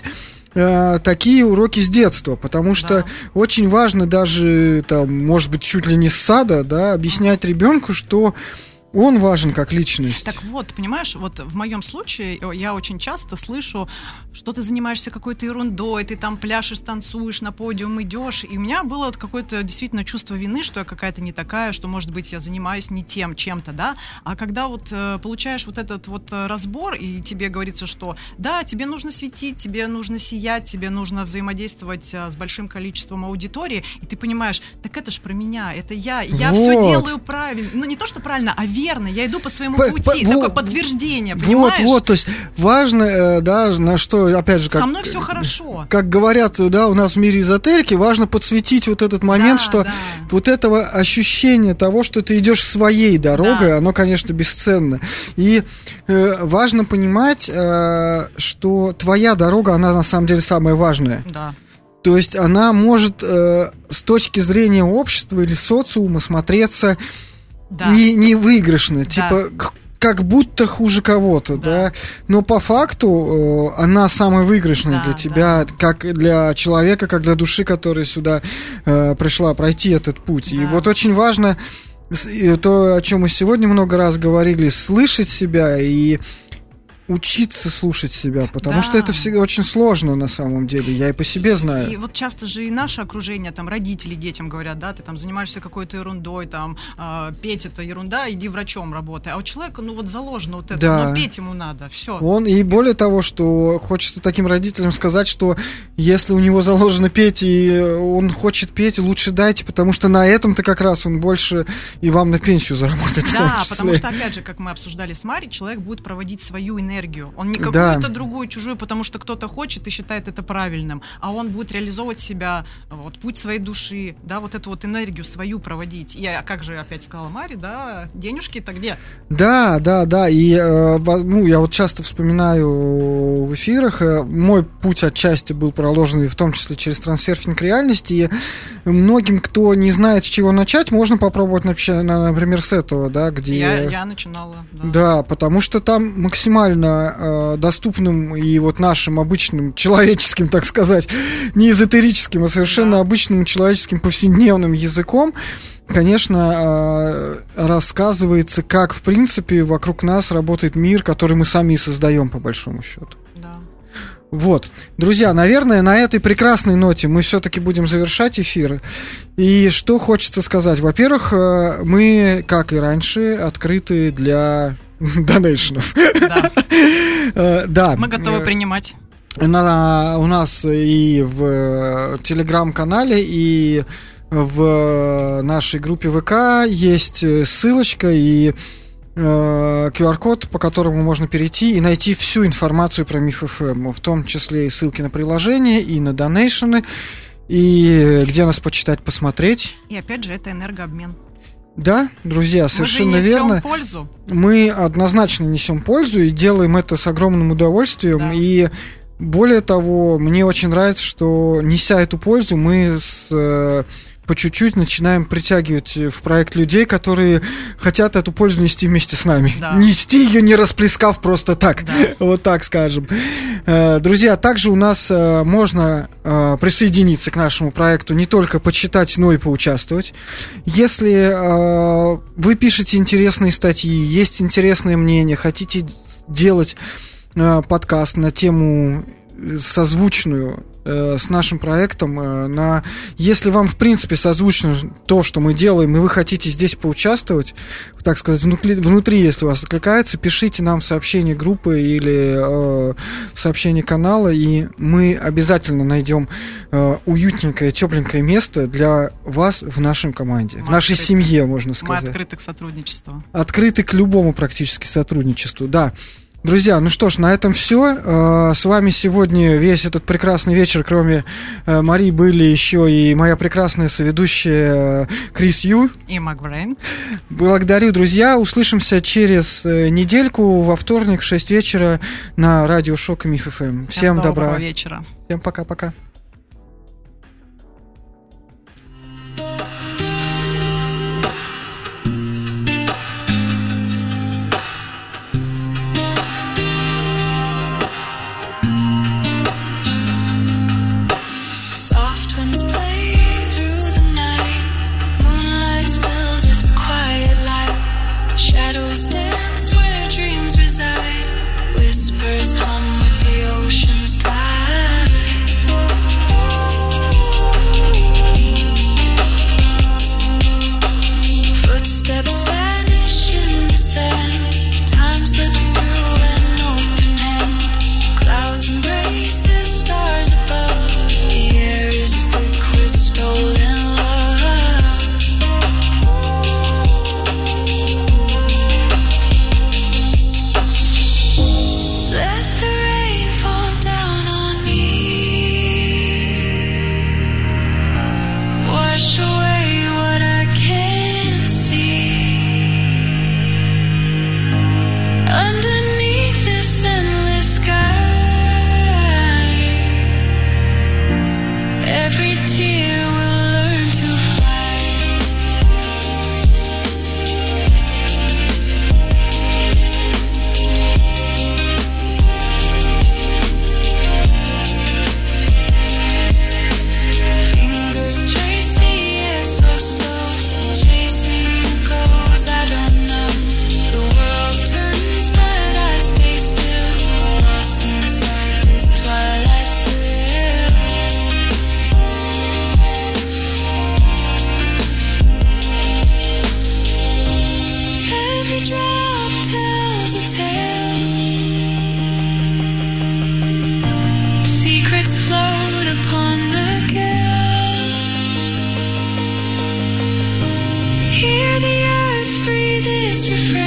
э, такие уроки с детства, потому что Да. очень важно даже, там, может быть, чуть ли не с сада, да, объяснять ребенку, что он важен как личность. Так вот, понимаешь, вот в моем случае э, я очень часто слышу, что ты занимаешься какой-то ерундой, ты там пляшешь, танцуешь, на подиум идешь, и у меня было вот какое-то действительно чувство вины, что я какая-то не такая, что, может быть, я занимаюсь не тем чем-то, да, а когда вот э, получаешь вот этот вот э, разбор, и тебе говорится, что да, тебе нужно светить, тебе нужно сиять, тебе нужно взаимодействовать э, с большим количеством аудитории, и ты понимаешь, так это ж про меня, это я, я Вот. все делаю правильно, ну не то, что правильно, а верно. Я иду по своему П- пути, п- такое во- подтверждение, Вот, понимаешь? вот, то есть важно, э, да, на что, опять же, как... Со мной все хорошо. Как говорят, да, у нас в мире эзотерики, важно подсветить вот этот момент, Да, что да. вот этого ощущения того, что ты идешь своей дорогой, Да. оно, конечно, бесценно. И э, важно понимать, э, что твоя дорога, она на самом деле самая важная. Да. То есть она может э, с точки зрения общества или социума смотреться Да. не, не выигрышно, Да. типа к- как будто хуже кого-то, да. Да. Но по факту э, она самая выигрышная Да, для тебя, как для человека, как для души, которая сюда э, пришла пройти этот путь. И Да. вот очень важно с- и то, о чем мы сегодня много раз говорили, слышать себя и учиться слушать себя, потому Да. что это всегда очень сложно на самом деле, я и по себе знаю. И вот часто же и наше окружение, там, родители детям говорят, да, ты там занимаешься какой-то ерундой, там, э, петь это ерунда, иди врачом работай. А у человека, ну вот заложено вот это, Да. ну петь ему надо, все. Он, и более того, что хочется таким родителям сказать, что если у него заложено петь, и он хочет петь, лучше дайте, потому что на этом-то как раз он больше и вам на пенсию заработает. в том Да, числе. потому что, опять же, как мы обсуждали с Марей, человек будет проводить свою энергию. Он не Да. какую-то другую, чужую, потому что кто-то хочет и считает это правильным, а он будет реализовывать себя, вот, путь своей души, да, вот эту вот энергию свою проводить. И, а как же опять сказала Маре, да, денежки-то где? Да, да, да. И э, во- ну, я вот часто вспоминаю в эфирах, э, мой путь отчасти был проложен и в том числе через трансерфинг реальности. И многим, кто не знает, с чего начать, можно попробовать, например, например, с этого, да, где. Я, я начинала, да. Да, потому что там максимально э, доступным и вот нашим обычным человеческим, так сказать, не эзотерическим, а совершенно Да. обычным человеческим повседневным языком, конечно, э, рассказывается, как в принципе вокруг нас работает мир, который мы сами и создаем по большому счету. Да. Вот, друзья, наверное, на этой прекрасной ноте мы все-таки будем завершать эфир. И что хочется сказать? Во-первых, э, мы, как и раньше, открыты для донейшенов. Да. Э, Да. Мы готовы Э, принимать. на- У нас и в э, телеграм-канале, и в нашей группе ВК есть э, ссылочка и э, ку ар-код, по которому можно перейти и найти всю информацию про Миф эф эм, в том числе и ссылки на приложение, и на донейшены, и где нас почитать, посмотреть. И опять же, это энергообмен. Да, друзья, совершенно Мы же несем верно. пользу. Мы однозначно несем пользу и делаем это с огромным удовольствием. Да. И более того, мне очень нравится, что неся эту пользу, мы с, э, по чуть-чуть начинаем притягивать в проект людей, которые хотят эту пользу нести вместе с нами. Да. Нести ее, не расплескав просто так. Да. Вот так скажем. Э, Друзья, также у нас э, можно э, присоединиться к нашему проекту, не только почитать, но и поучаствовать. Если э, вы пишете интересные статьи, есть интересное мнение, хотите делать э, подкаст на тему созвучную э, с нашим проектом, э, на... если вам в принципе созвучно то, что мы делаем, и вы хотите здесь поучаствовать, так сказать, внутри, внутри, если у вас откликается, пишите нам в сообщение группы или э, в сообщение канала, и мы обязательно найдем э, уютненькое, тепленькое место для вас в нашей команде, в Мы нашей открыты. семье, можно Мы сказать. открыты к сотрудничеству. Открыты к любому практически сотрудничеству, да. Друзья, ну что ж, на этом все. С вами сегодня весь этот прекрасный вечер, кроме э, Марии, были еще и моя прекрасная соведущая э, Крис Ю. И Макбрейн. Благодарю, друзья. Услышимся через э, недельку во вторник в шесть вечера на радио Шок и Миф эф эм. Всем доброго добра. вечера. Всем пока-пока. drop tells a tale. Secrets float upon the gale. Hear the earth breathe its refrain.